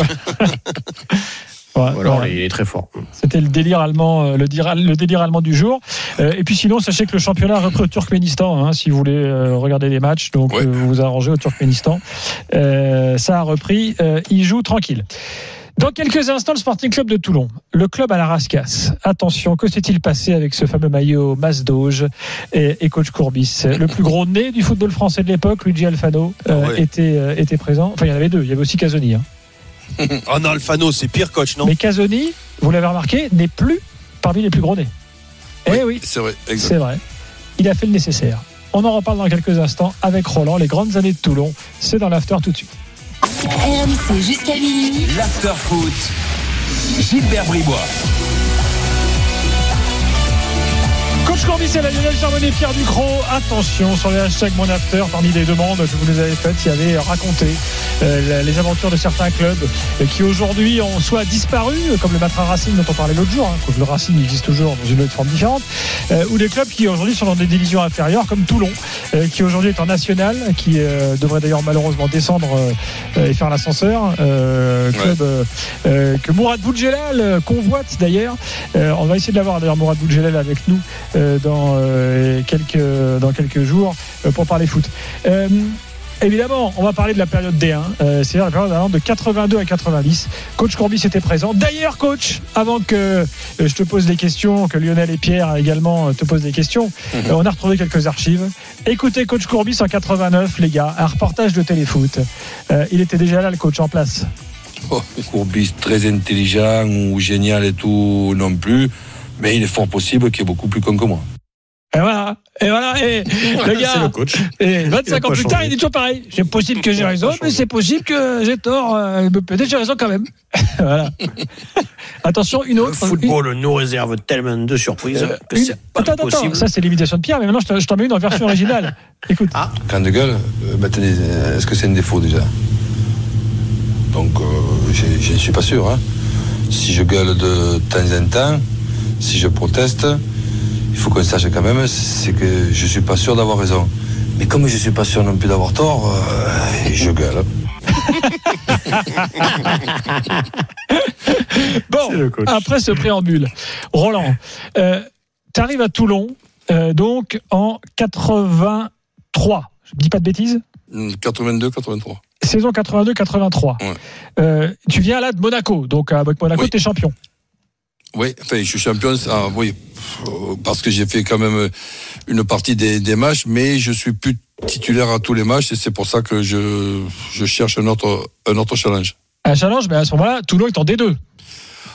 Ouais, alors il est très fort. C'était le délire allemand, le délire allemand du jour. Et puis sinon, sachez que le championnat a repris au Turkménistan, hein, si vous voulez regarder les matchs. Donc vous vous arrangez au Turkménistan. Ça a repris. Il joue tranquille. Dans quelques instants, le Sporting Club de Toulon, le club à la rascasse. Attention, que s'est-il passé avec ce fameux maillot Masdoge et coach Courbis? Le plus gros nez du football français de l'époque, Luigi Alfano, était présent. Enfin, il y en avait 2. Il y avait aussi Casoni. Hein. Oh non, Alfano, c'est pire coach, non? Mais Casoni, vous l'avez remarqué, n'est plus parmi les plus gros nez. Oui, c'est vrai. Exact. C'est vrai. Il a fait le nécessaire. On en reparle dans quelques instants avec Roland, les grandes années de Toulon. C'est dans l'after tout de suite. RMC jusqu'à minuit. L'after foot. Gilbert Bribois. Coach Courbis et la Lionel Charbonnier, Pierre Ducrot. Attention sur les hashtags Mon After. Parmi les demandes que vous nous avez faites, il y avait raconté les aventures de certains clubs qui aujourd'hui ont soit disparu, comme le Matra Racing dont on parlait l'autre jour, hein, le Racing existe toujours dans une autre forme différente, ou des clubs qui aujourd'hui sont dans des divisions inférieures, comme Toulon, qui aujourd'hui est en national, qui devrait d'ailleurs malheureusement descendre et faire l'ascenseur. Club que Mourad Boudjelal convoite d'ailleurs. On va essayer de l'avoir d'ailleurs, Mourad Boudjelal, avec nous dans quelques jours pour parler foot. Évidemment, on va parler de la période D1, c'est-à-dire la période allant de 82 à 90. Coach Courbis était présent. D'ailleurs, coach, avant que je te pose des questions, que Lionel et Pierre également te posent des questions, on a retrouvé quelques archives. Écoutez Coach Courbis en 89, les gars, un reportage de Téléfoot. Il était déjà là, le coach en place. Courbis, très intelligent ou génial et tout non plus, mais il est fort possible qu'il est beaucoup plus con que moi. Et voilà, et le gars, c'est le coach. Et 25 ans plus tard, il dit toujours pareil. C'est possible que j'ai raison, mais c'est possible que j'ai tort. Peut-être j'ai raison quand même. Voilà. Attention, une autre. Le football nous réserve tellement de surprises que c'est pas possible. Attends, ça c'est l'imitation de Pierre, mais maintenant je t'en mets une en version originale. Écoute. Quand de gueule, est-ce que c'est un défaut déjà? Donc, je ne suis pas sûr. Hein. Si je gueule de temps en temps, si je proteste, il faut qu'on sache quand même, c'est que je ne suis pas sûr d'avoir raison. Mais comme je ne suis pas sûr non plus d'avoir tort, je gueule. Bon, après ce préambule, Roland, tu arrives à Toulon, donc en 83. Je ne dis pas de bêtises? 82-83. Saison 82-83. Ouais. Tu viens là de Monaco, donc avec Monaco, tu es champion. Oui, enfin, je suis champion, parce que j'ai fait quand même une partie des matchs, mais je suis plus titulaire à tous les matchs, et c'est pour ça que je cherche un autre challenge. Un challenge, mais à ce moment-là, Toulon est en D2.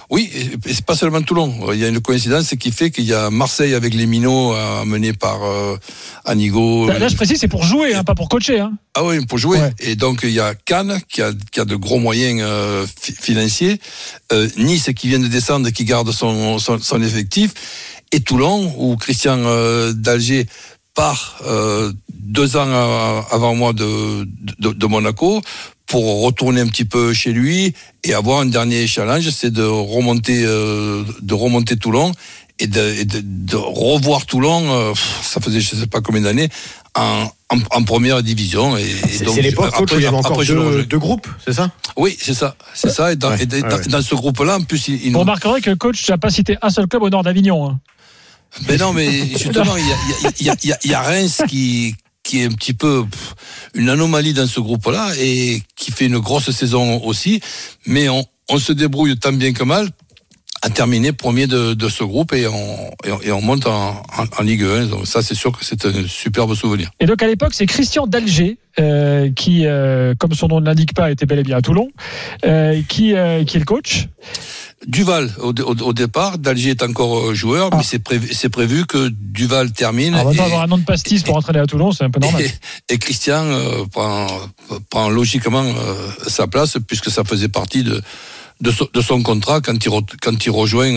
Oui, et c'est pas seulement Toulon. Il y a une coïncidence qui fait qu'il y a Marseille avec les Minots menés par Anigo. Là, je précise, c'est pour jouer, pas pour coacher. Ah oui, pour jouer. Ouais. Et donc il y a Cannes qui a de gros moyens financiers, Nice qui vient de descendre, qui garde son effectif, et Toulon où Christian d'Alger part 2 ans avant moi de Monaco, pour retourner un petit peu chez lui et avoir un dernier challenge, c'est de remonter Toulon et de revoir Toulon. Ça faisait je sais pas combien d'années en première division. Et donc, c'est l'époque où il y avait encore deux groupes, c'est ça? Oui, c'est ça. Et dans ce groupe-là, en plus, vous remarquerez que le coach n'a pas cité un seul club au nord d'Avignon. Mais non, mais justement, il y a Reims qui est un petit peu une anomalie dans ce groupe-là et qui fait une grosse saison aussi, mais on se débrouille tant bien que mal à terminer premier de ce groupe et on monte en Ligue 1. Donc ça, c'est sûr que c'est un superbe souvenir. Et donc à l'époque, c'est Christian d'Alger qui, comme son nom ne l'indique pas, était bel et bien à Toulon, qui est le coach. Duval au départ, d'Alger est encore joueur, mais c'est prévu que Duval termine. On va pas avoir un nom de pastis pour entraîner à Toulon, c'est un peu normal. Et Christian prend logiquement sa place, puisque ça faisait partie de son contrat quand il rejoint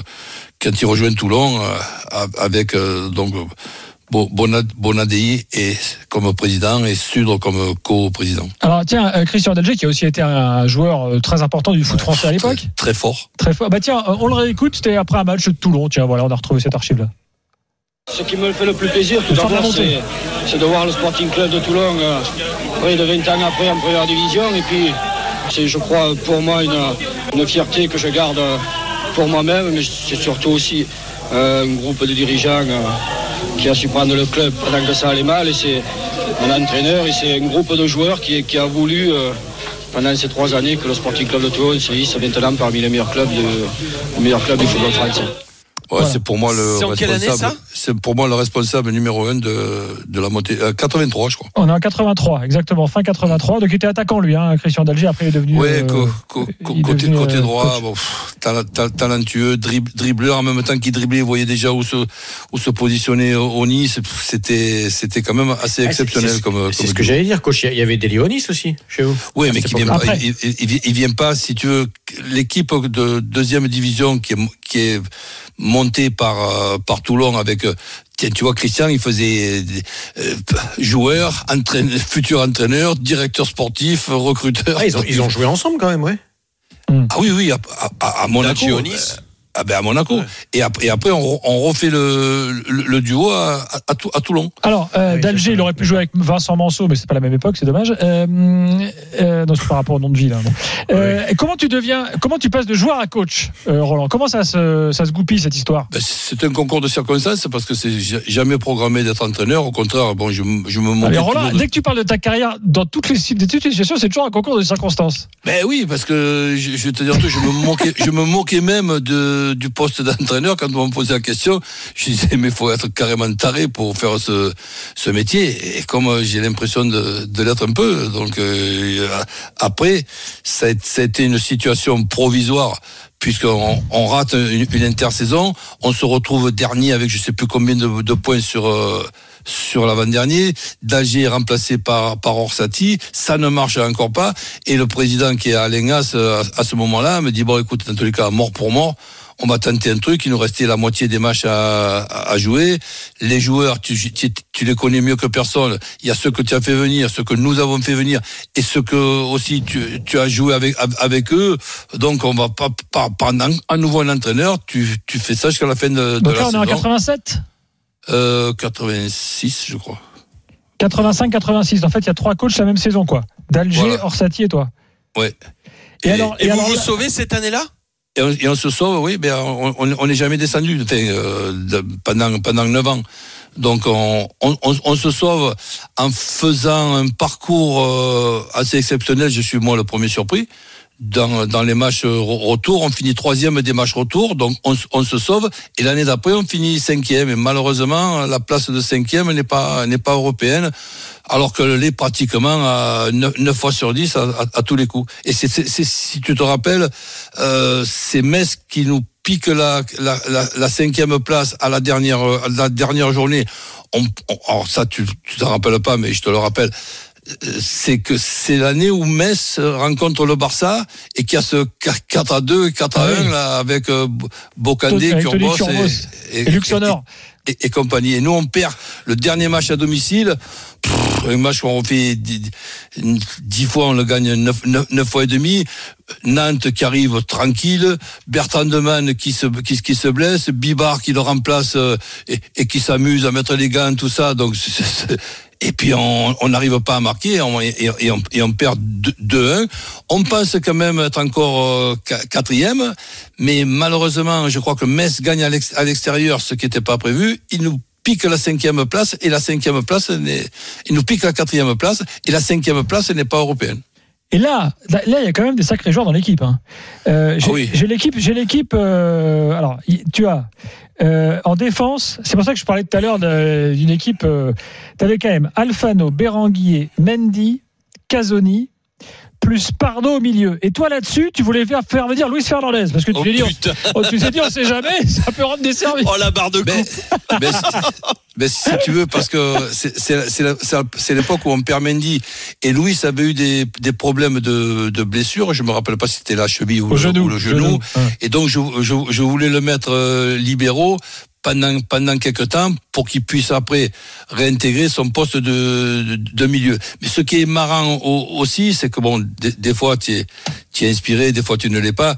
Toulon avec donc Bonadei et comme président et Sudre comme co-président. Alors tiens, Christian d'Alger qui a aussi été un joueur très important du foot français à l'époque. Très fort. Très fort. Bah tiens, on le réécoute, c'était après un match de Toulon. Tiens, voilà, on a retrouvé cette archive-là. Ce qui me fait le plus plaisir, tout d'abord, c'est de voir le Sporting Club de Toulon près de 20 ans après en première division. Et puis, c'est, je crois, pour moi une fierté que je garde pour moi-même, mais c'est surtout aussi un groupe de dirigeants qui a su prendre le club pendant que ça allait mal, et c'est un entraîneur et c'est un groupe de joueurs qui a voulu pendant ces 3 années que le Sporting Club de Toulon se hisse maintenant parmi les meilleurs clubs du football français. Ouais, voilà. C'est pour moi c'est en quelle année, ça ? C'est pour moi le responsable numéro 1 de la montée. 83, je crois. On est en 83, exactement, fin 83. Donc il était attaquant, lui, Christian d'Alger. Après, il est devenu. Ouais, côté droit, talentueux, dribbleur en même temps qu'il driblait. Vous voyez déjà où se positionner au Nice. C'était quand même assez exceptionnel. C'est ce que j'allais dire, coach. Il y avait Deli au Nice aussi, chez vous. Oui, mais il vient pas, si tu veux, l'équipe de deuxième division qui est montée par Toulon avec, tu vois, Christian, il faisait joueur, futur entraîneur, directeur sportif, recruteur. Ils ont joué ensemble quand même, ouais. Ah oui, à Monaco. À Monaco. Ouais. Et après, on refait le duo à Toulon. Alors, d'Alger, il aurait pu jouer avec Vincent Manceau, mais c'est pas la même époque, c'est dommage. Non, c'est par rapport au nom de ville. Comment tu passes de joueur à coach, Roland? Comment ça se goupille, cette histoire? C'est un concours de circonstances, parce que c'est jamais programmé d'être entraîneur. Au contraire, je me moquais. Roland, dès que tu parles de ta carrière, dans toutes les situations, c'est toujours un concours de circonstances. Ben oui, parce que je vais te dire tout, je me moquais même du poste d'entraîneur. Quand on me posait la question, je disais mais il faut être carrément taré pour faire ce métier, et comme j'ai l'impression de l'être un peu, donc après ça a été une situation provisoire, puisqu'on rate une intersaison, on se retrouve dernier avec je sais plus combien de points sur l'avant-dernier. d'Alger est remplacé par Orsatti, ça ne marche encore pas, et le président qui est Alain As à ce moment-là me dit bon écoute, dans tous les cas, mort pour mort, on va tenter un truc. Il nous restait la moitié des matchs à jouer. Les joueurs, tu les connais mieux que personne. Il y a ceux que tu as fait venir, ceux que nous avons fait venir, et ceux que aussi tu as joué avec eux. Donc on va pas prendre à nouveau un entraîneur. Tu fais ça jusqu'à la fin de donc la saison. Donc là, on est en 87 86, je crois. 85-86. En fait, il y a 3 coachs la même saison, quoi. d'Alger, voilà. Orsatti et toi. Ouais. Et vous vous sauvez cette année-là? Et on se sauve, oui, mais on n'est jamais descendu pendant 9 ans. Donc on se sauve en faisant un parcours assez exceptionnel. Je suis moi le premier surpris dans les matchs retour. On finit 3e des matchs retour, donc on se sauve. Et l'année d'après, on finit 5e. Et malheureusement, la place de 5e n'est pas européenne, alors que l'est pratiquement à 9 fois sur 10 à tous les coups. Et c'est si tu te rappelles, c'est Metz qui nous pique la 5e place à la dernière journée. Alors ça, tu t'en rappelles pas, mais je te le rappelle. C'est l'année où Metz rencontre le Barça et qu'il y a ce 4-2 et 4-1 là, avec Bocandé, Kurbos et Luxonor et compagnie. Et nous, on perd le dernier match à domicile. Un match où on fait 10 fois, on le gagne 9 fois et demi. Nantes qui arrive tranquille, Bertrand Demann qui se blesse, Bibard qui le remplace et qui s'amuse à mettre les gants, tout ça. Donc et puis on n'arrive pas à marquer et on perd 2-1. On pense quand même être encore 4e, mais malheureusement, je crois que Metz gagne à l'extérieur, ce qui n'était pas prévu. Il nous pique la 5e place et la 5e place il nous pique la 4e place et la 5e place n'est pas européenne. Et là, il y a quand même des sacrés joueurs dans l'équipe. Hein. J'ai l'équipe. Alors, tu as en défense. C'est pour ça que je parlais tout à l'heure d'une équipe. Tu avais quand même Alfano, Berenguer, Mendy, Casoni, plus Pardo au milieu. Et toi là-dessus, tu voulais faire venir Luis Fernandez parce que tu t'es dit, on sait jamais, ça peut rendre des services. Oh la barre de coupe. Mais si tu veux, parce que c'est l'époque où on perd Mendy et Luis avait eu des problèmes de blessure. Je me rappelle pas si c'était la cheville ou le genou. Et donc je voulais le mettre libéraux pendant quelques temps pour qu'il puisse après réintégrer son poste de milieu. Mais ce qui est marrant aussi, c'est que bon, des fois tu es inspiré, des fois tu ne l'es pas.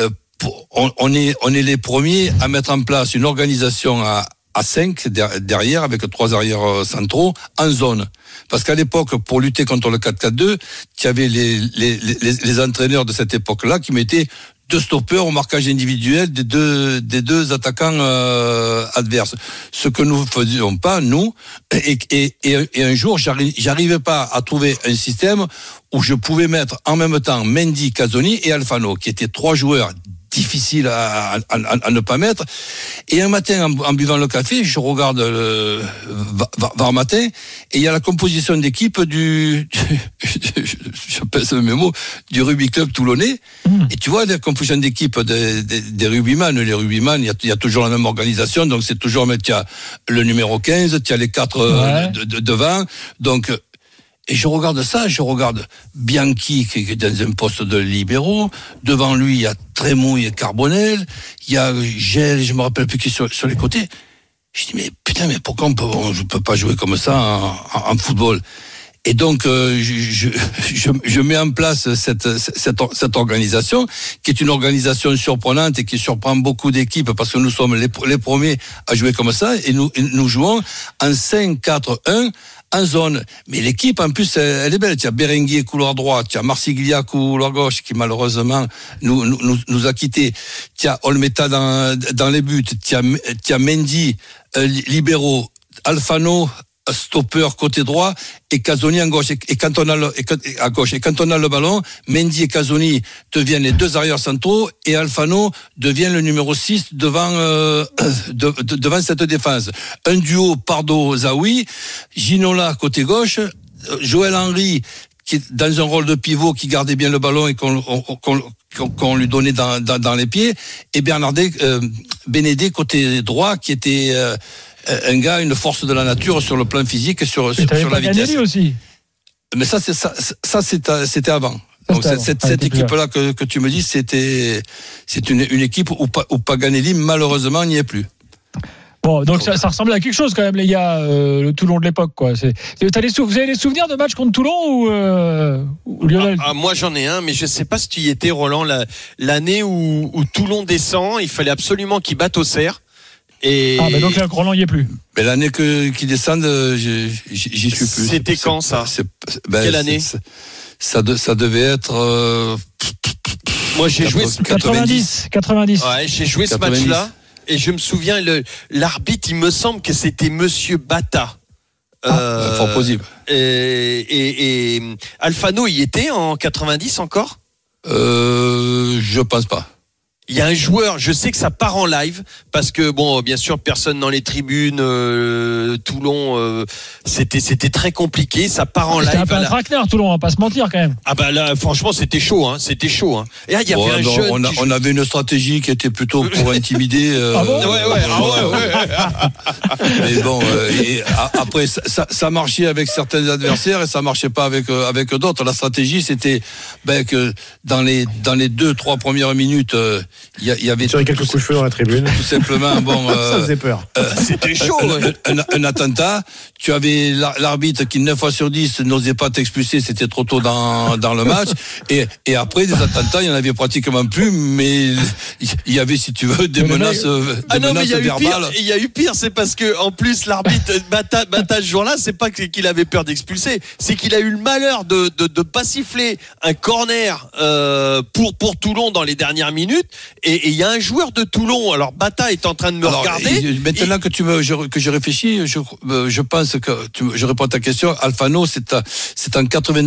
On est les premiers à mettre en place une organisation à 5 derrière avec 3 arrières centraux en zone. Parce qu'à l'époque, pour lutter contre le 4-4-2, tu avais les entraîneurs de cette époque-là qui mettaient 2 stoppeurs au marquage individuel des deux attaquants adverses. Ce que nous ne faisions pas, nous, et un jour, j'arrivais pas à trouver un système où je pouvais mettre en même temps Mendy, Casoni et Alfano, qui étaient 3 joueurs difficiles à ne pas mettre. Et un matin, en buvant le café, je regarde VAR Matin, et il y a la composition d'équipe je pèse mes mots, du rugby club toulonnais. Et tu vois, la composition d'équipe des rugbyman. Les rugbyman, il y a toujours la même organisation, donc c'est toujours, mais tu as le numéro 15, tu as les 4 devant, donc. Et je regarde Bianchi qui est dans un poste de libéraux. Devant lui, il y a Trémouille et Carbonel. Il y a Gel, je me rappelle plus qui sur les côtés. Je dis, mais putain, mais pourquoi je peux pas jouer comme ça en football? Et donc, je mets en place cette organisation, qui est une organisation surprenante et qui surprend beaucoup d'équipes parce que nous sommes les premiers à jouer comme ça et nous jouons en 5-4-1 en zone. Mais l'équipe, en plus, elle est belle. Tu as Berenguer, couloir droit. Tu as Marsiglia, couloir gauche, qui malheureusement nous a quittés. Tu as Olmeta dans les buts. Tu as Mendy, libéraux, Alfano, stopper côté droit et Casoni en gauche. Et quand on a le ballon, Mendy et Casoni deviennent les 2 arrières centraux et Alfano devient le numéro 6 devant cette défense. Un duo Pardo-Zawi, Ginola côté gauche, Joël Henry qui est dans un rôle de pivot qui gardait bien le ballon et qu'on lui donnait dans les pieds, et Bénédé côté droit qui était un gars, une force de la nature sur le plan physique, sur la vitesse. Aussi. Mais ça c'était avant. Donc cette équipe-là que tu me dis, c'est une équipe où Paganelli malheureusement n'y est plus. Bon, donc ça ressemble à quelque chose quand même, les gars, le Toulon de l'époque, quoi. Vous avez des souvenirs de matchs contre Toulon ou Lionel? Moi j'en ai un, mais je sais pas si tu y étais, Roland, l'année où Toulon descend, il fallait absolument qu'il batte Auxerre. Donc là, Roland y est plus. Mais l'année qu'ils descendent, j'y suis plus. C'était quand ça? Quelle année? Ça devait être. Moi j'ai joué 90. Ouais, j'ai joué 90. Ce match-là et je me souviens l'arbitre, il me semble que c'était Monsieur Bata. Fort possible. Et Alfano y était en 90 encore? Je pense pas. Il y a un joueur, je sais que ça part en live, parce que bon, bien sûr, personne dans les tribunes, Toulon, c'était très compliqué, ça part en live. C'était un peu un traquenard, Toulon, on va pas se mentir quand même. Ah bah là, franchement, c'était chaud. Et là, il y avait un jeune. On avait une stratégie qui était plutôt pour intimider. Ah bon ouais. Mais bon, après, ça marchait avec certains adversaires et ça marchait pas avec d'autres. La stratégie, c'était que dans les 2-3 premières minutes, il y avait quelques coups de feu dans la tribune. Tout simplement, ça faisait peur. C'était chaud. Un attentat. Tu avais l'arbitre qui 9 fois sur 10 n'osait pas t'expulser, c'était trop tôt dans le match. Et après des attentats, il n'y en avait pratiquement plus, mais il y avait, si tu veux, des menaces verbales. Il y a eu pire, c'est parce que en plus l'arbitre Bata ce jour-là, c'est pas qu'il avait peur d'expulser, c'est qu'il a eu le malheur de pas siffler un corner pour Toulon dans les dernières minutes. Et il y a un joueur de Toulon, alors Bata est en train de me regarder. Maintenant que je réfléchis, je pense que je réponds à ta question. Alfano, c'est en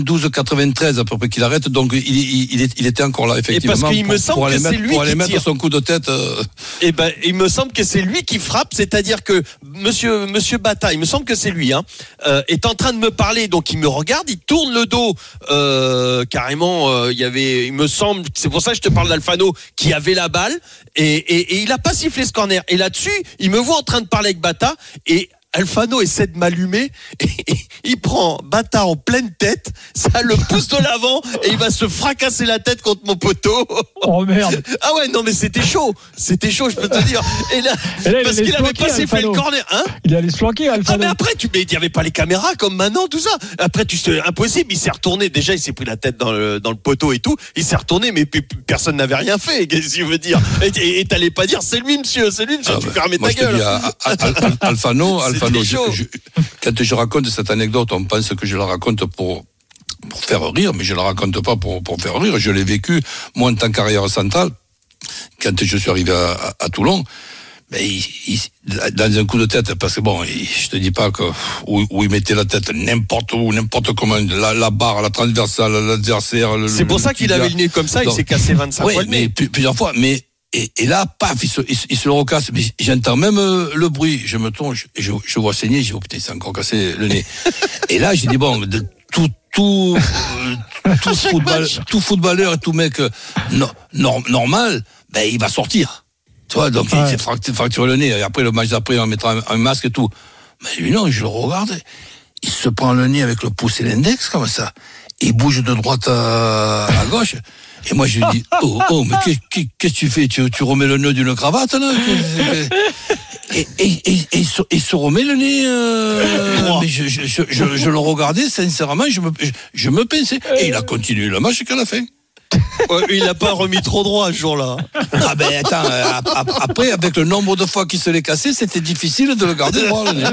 92-93 à peu près qu'il arrête, donc il était encore là effectivement. Et parce qu'il me semble que c'est lui pour aller qui mettre tire. Son coup de tête. Et il me semble que c'est lui qui frappe, c'est-à-dire que Monsieur Bata, il me semble que c'est lui, est en train de me parler, donc il me regarde, il tourne le dos, carrément. Il me semble, c'est pour ça que je te parle d'Alfano, qui avait la balle et il a pas sifflé ce corner. Et là-dessus, il me voit en train de parler avec Bata et Alfano essaie de m'allumer et il prend Bata en pleine tête, ça le pousse de l'avant et il va se fracasser la tête contre mon poteau. Oh merde. Ah ouais, non mais c'était chaud, je peux te dire. Et là parce qu'il avait pas sifflé le corner, il allait se flanquer, Alfano. Ah mais après il y avait pas les caméras comme maintenant, tout ça. Après impossible, il s'est retourné, déjà il s'est pris la tête dans le poteau et tout, il s'est retourné mais personne n'avait rien fait, qu'est-ce que tu veux dire. Et t'allais pas dire c'est lui monsieur, tu fermais ta gueule. Alfano, quand je raconte cette anecdote, on pense que je la raconte pour faire rire, mais je la raconte pas pour faire rire. Je l'ai vécu, moi, en tant qu'arrière central, quand je suis arrivé à Toulon, dans un coup de tête, parce que je te dis pas où il mettait la tête, n'importe où, n'importe comment, la barre, la transversale, l'adversaire. C'est pour ça qu'il avait le nez comme ça, il s'est cassé 25 fois. Oui, mais plusieurs fois, et là, paf, il se le recasse. Mais j'entends même le bruit. Je me tourne, je vois saigner. Je dis, oh putain, il s'est encore cassé le nez. Et là, j'ai dit, tout footballeur et tout mec normal, il va sortir. Tu vois, donc il s'est fracturé le nez. Et après, le match d'après, on mettra un masque et tout. Mais lui, non, je le regarde. Il se prend le nez avec le pouce et l'index, comme ça. Il bouge de droite à gauche. Et moi, je lui dis, mais qu'est-ce que tu fais? Tu remets le nœud d'une cravate, là? Et il se remet le nez. Mais je le regardais, sincèrement, je me pinçais. Et il a continué le match jusqu'à la fin. Il n'a pas remis trop droit ce jour-là. Ah ben attends, après, avec le nombre de fois qu'il se l'est cassé, c'était difficile de le garder droit, le nez.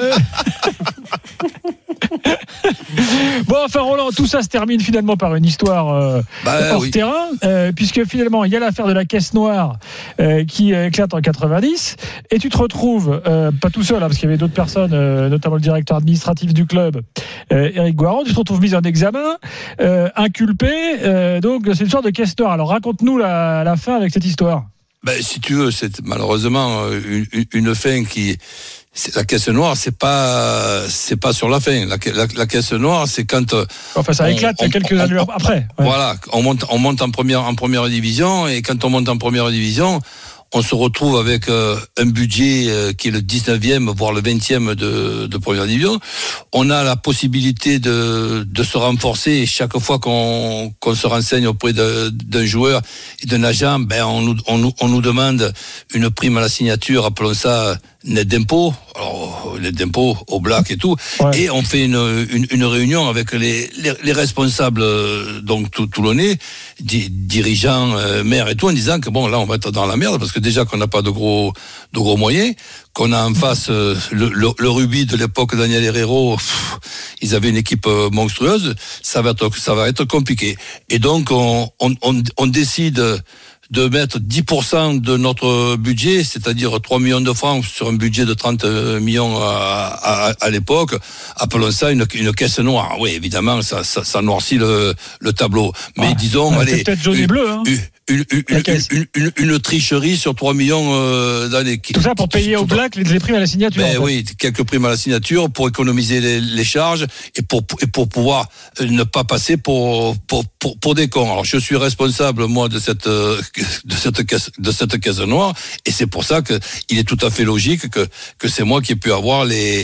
Bon, enfin Roland, tout ça se termine finalement par une histoire hors terrain, puisque finalement il y a l'affaire de la caisse noire qui éclate en 90, et tu te retrouves pas tout seul, parce qu'il y avait d'autres personnes, notamment le directeur administratif du club, Éric Guaron. Tu te retrouves mis en examen, inculpé, donc c'est une sorte de caisse noire. Alors raconte-nous la fin avec cette histoire. Si tu veux, c'est malheureusement une fin qui... La caisse noire, c'est pas sur la fin. La caisse noire, c'est quand. Enfin, ça éclate quelques années après. Ouais. Voilà, on monte en première division, et quand on monte en première division, on se retrouve avec un budget qui est le 19e, voire le 20e de première division. On a la possibilité de se renforcer chaque fois qu'on se renseigne auprès d'un joueur et d'un agent. On nous demande une prime à la signature, appelons ça net d'impôt. Alors, net d'impôt au black et tout. Ouais. Et on fait une réunion avec les responsables, donc toulonnais, dirigeants, maires et tout, en disant que là, on va être dans la merde, parce que déjà qu'on n'a pas de gros moyens, qu'on a en face le Rubis de l'époque Daniel Herrero, ils avaient une équipe monstrueuse, ça va être compliqué. Et donc on décide de mettre 10% de notre budget, c'est-à-dire 3 millions de francs sur un budget de 30 millions à l'époque, appelons ça une caisse noire. Oui, évidemment, ça noircit le tableau. Mais disons, allez, peut-être jaune et bleu, hein. Une tricherie sur 3 millions d'années. Tout ça pour payer au black les primes à la signature. Oui, quelques primes à la signature pour économiser les charges et pour pouvoir ne pas passer pour des cons. Alors je suis responsable moi de cette caisse noire et c'est pour ça que il est tout à fait logique que c'est moi qui ai pu avoir les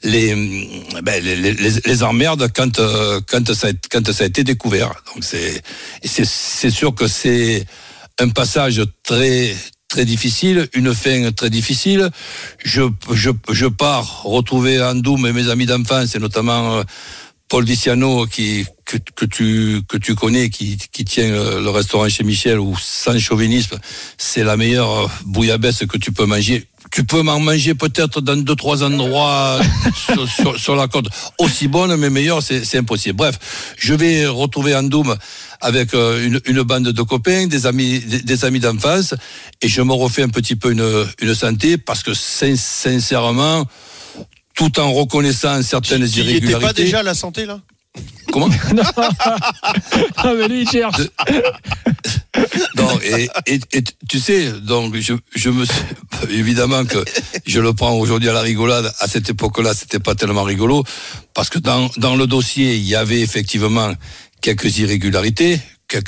emmerdes quand ça a été découvert. Donc c'est sûr que c'est un passage très très difficile, une fin très difficile. Je pars retrouver Andoum et mes amis d'enfance, et notamment Paul Diciano que tu connais, qui tient le restaurant chez Michel, où sans chauvinisme, c'est la meilleure bouillabaisse que tu peux manger. Tu peux m'en manger peut-être dans 2-3 endroits sur la côte. Aussi bonne, mais meilleure, c'est impossible. Bref, je vais retrouver Andoum avec une bande de copains, des amis d'enfance, et je me refais un petit peu une santé, parce que sincèrement, tout en reconnaissant certaines irrégularités. Tu n'étais pas déjà à la santé, là ? Comment ? Non, mais lui, il cherche. Non, et tu sais, donc je me suis, évidemment que je le prends aujourd'hui à la rigolade. À cette époque-là, c'était pas tellement rigolo, parce que dans le dossier, il y avait effectivement quelques irrégularités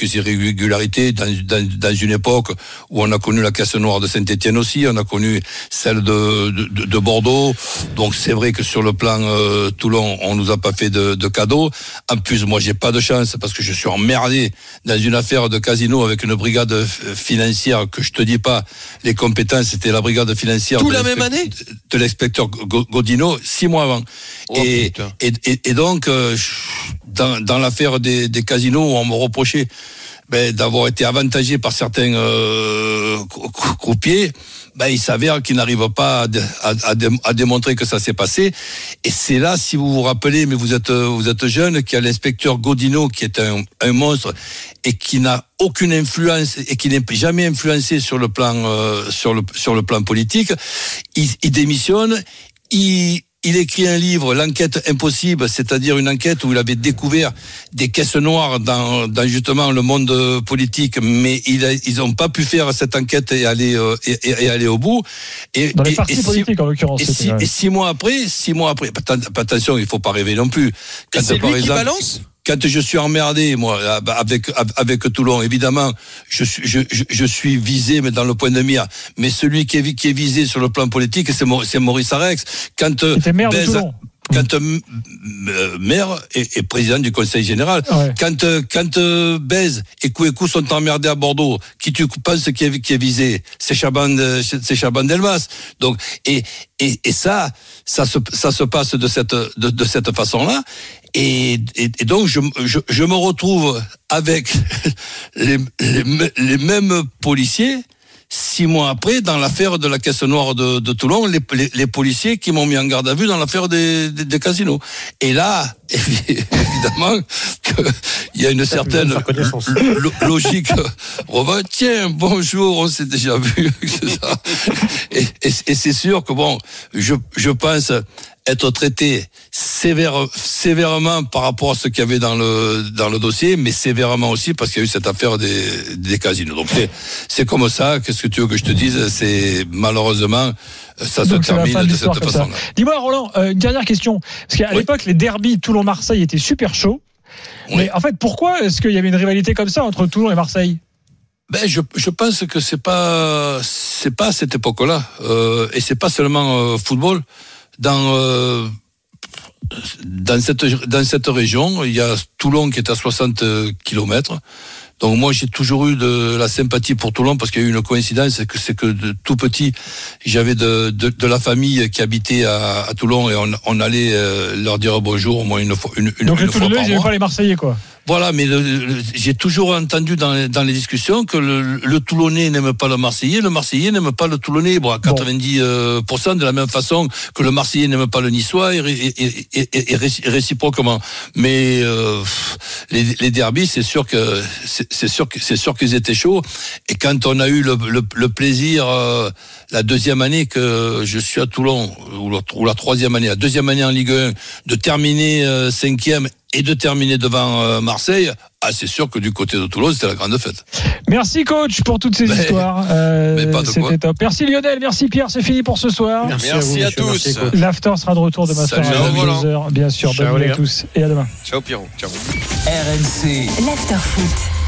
dans une époque où on a connu la caisse noire de Saint-Étienne aussi, on a connu celle de Bordeaux. Donc c'est vrai que sur le plan Toulon, on nous a pas fait de cadeaux. En plus, moi j'ai pas de chance, parce que je suis emmerdé dans une affaire de casino avec une brigade financière que je te dis pas les compétences. C'était la brigade financière tout la même année de l'inspecteur Godino, 6 mois avant. Et donc dans l'affaire des casinos, on me reprochait d'avoir été avantagé par certains croupiers. Il s'avère qu'ils n'arrivent pas à démontrer que ça s'est passé. Et c'est là, si vous vous rappelez, mais vous êtes jeune, qu'il y a l'inspecteur Godino, qui est un monstre et qui n'a aucune influence et qui n'est jamais influencé sur le plan plan politique. Il démissionne. Il écrit un livre, L'enquête impossible, c'est-à-dire une enquête où il avait découvert des caisses noires dans justement le monde politique, mais ils n'ont pas pu faire cette enquête et aller au bout. Dans les partis politiques, en l'occurrence. Et 6 mois après, attention, il faut pas rêver non plus. Quand c'est lui qui balance ? Quand je suis emmerdé, moi, avec Toulon, évidemment, je suis visé, mais dans le point de mire. Mais celui qui est visé sur le plan politique, c'est Maurice Arex. C'était maire de Toulon. Quand maire et président du Conseil général, ouais. Quand Bèze et Kouékou sont emmerdés à Bordeaux, qui tu penses qui est visé, c'est Chaban Delmas. Donc et ça se passe de cette façon-là. Et donc je me retrouve avec les mêmes policiers 6 mois après, dans l'affaire de la caisse noire de Toulon, les policiers qui m'ont mis en garde à vue dans l'affaire des casinos. Et là, évidemment, il y a une certaine logique. On va, tiens, bonjour, on s'est déjà vu. Et c'est sûr que je pense être traité sévèrement par rapport à ce qu'il y avait dans le dossier, mais sévèrement aussi parce qu'il y a eu cette affaire des casinos. Donc c'est comme ça. Qu'est-ce que tu veux que je te dise? C'est malheureusement ça se termine de cette façon-là. Dis-moi, Roland, une dernière question, parce qu'à l'époque les derbies Toulon-Marseille étaient super chauds. Oui. Mais en fait, pourquoi est-ce qu'il y avait une rivalité comme ça entre Toulon et Marseille? Je pense que c'est pas à cette époque-là, et c'est pas seulement football. Dans cette région, il y a Toulon qui est à 60 km. Donc moi, j'ai toujours eu de la sympathie pour Toulon parce qu'il y a eu une coïncidence, c'est que de tout petit, j'avais de la famille qui habitait à Toulon et on allait leur dire bonjour au moins une fois par mois. Donc les Toulonnais, ils n'aimaient pas les Marseillais, quoi. Voilà, mais j'ai toujours entendu dans les discussions que le Toulonnais n'aime pas le Marseillais n'aime pas le Toulonnais. Bon, à 90% de la même façon que le Marseillais n'aime pas le Niçois et réciproquement. Mais les derbys, c'est sûr qu'ils étaient chauds. Et quand on a eu le plaisir, la deuxième année que je suis à Toulon, ou la troisième année, la deuxième année en Ligue 1, de terminer 5e et de terminer devant Marseille, c'est sûr que du côté de Toulon, c'était la grande fête. Merci coach pour toutes ces histoires. C'était top. Merci Lionel, merci Pierre, c'est fini pour ce soir. Merci à tous. L'after sera de retour demain soir à 22h, bien sûr. Bonne nuit à tous et à demain. Ciao Pierrot. Ciao. RMC. L'after foot.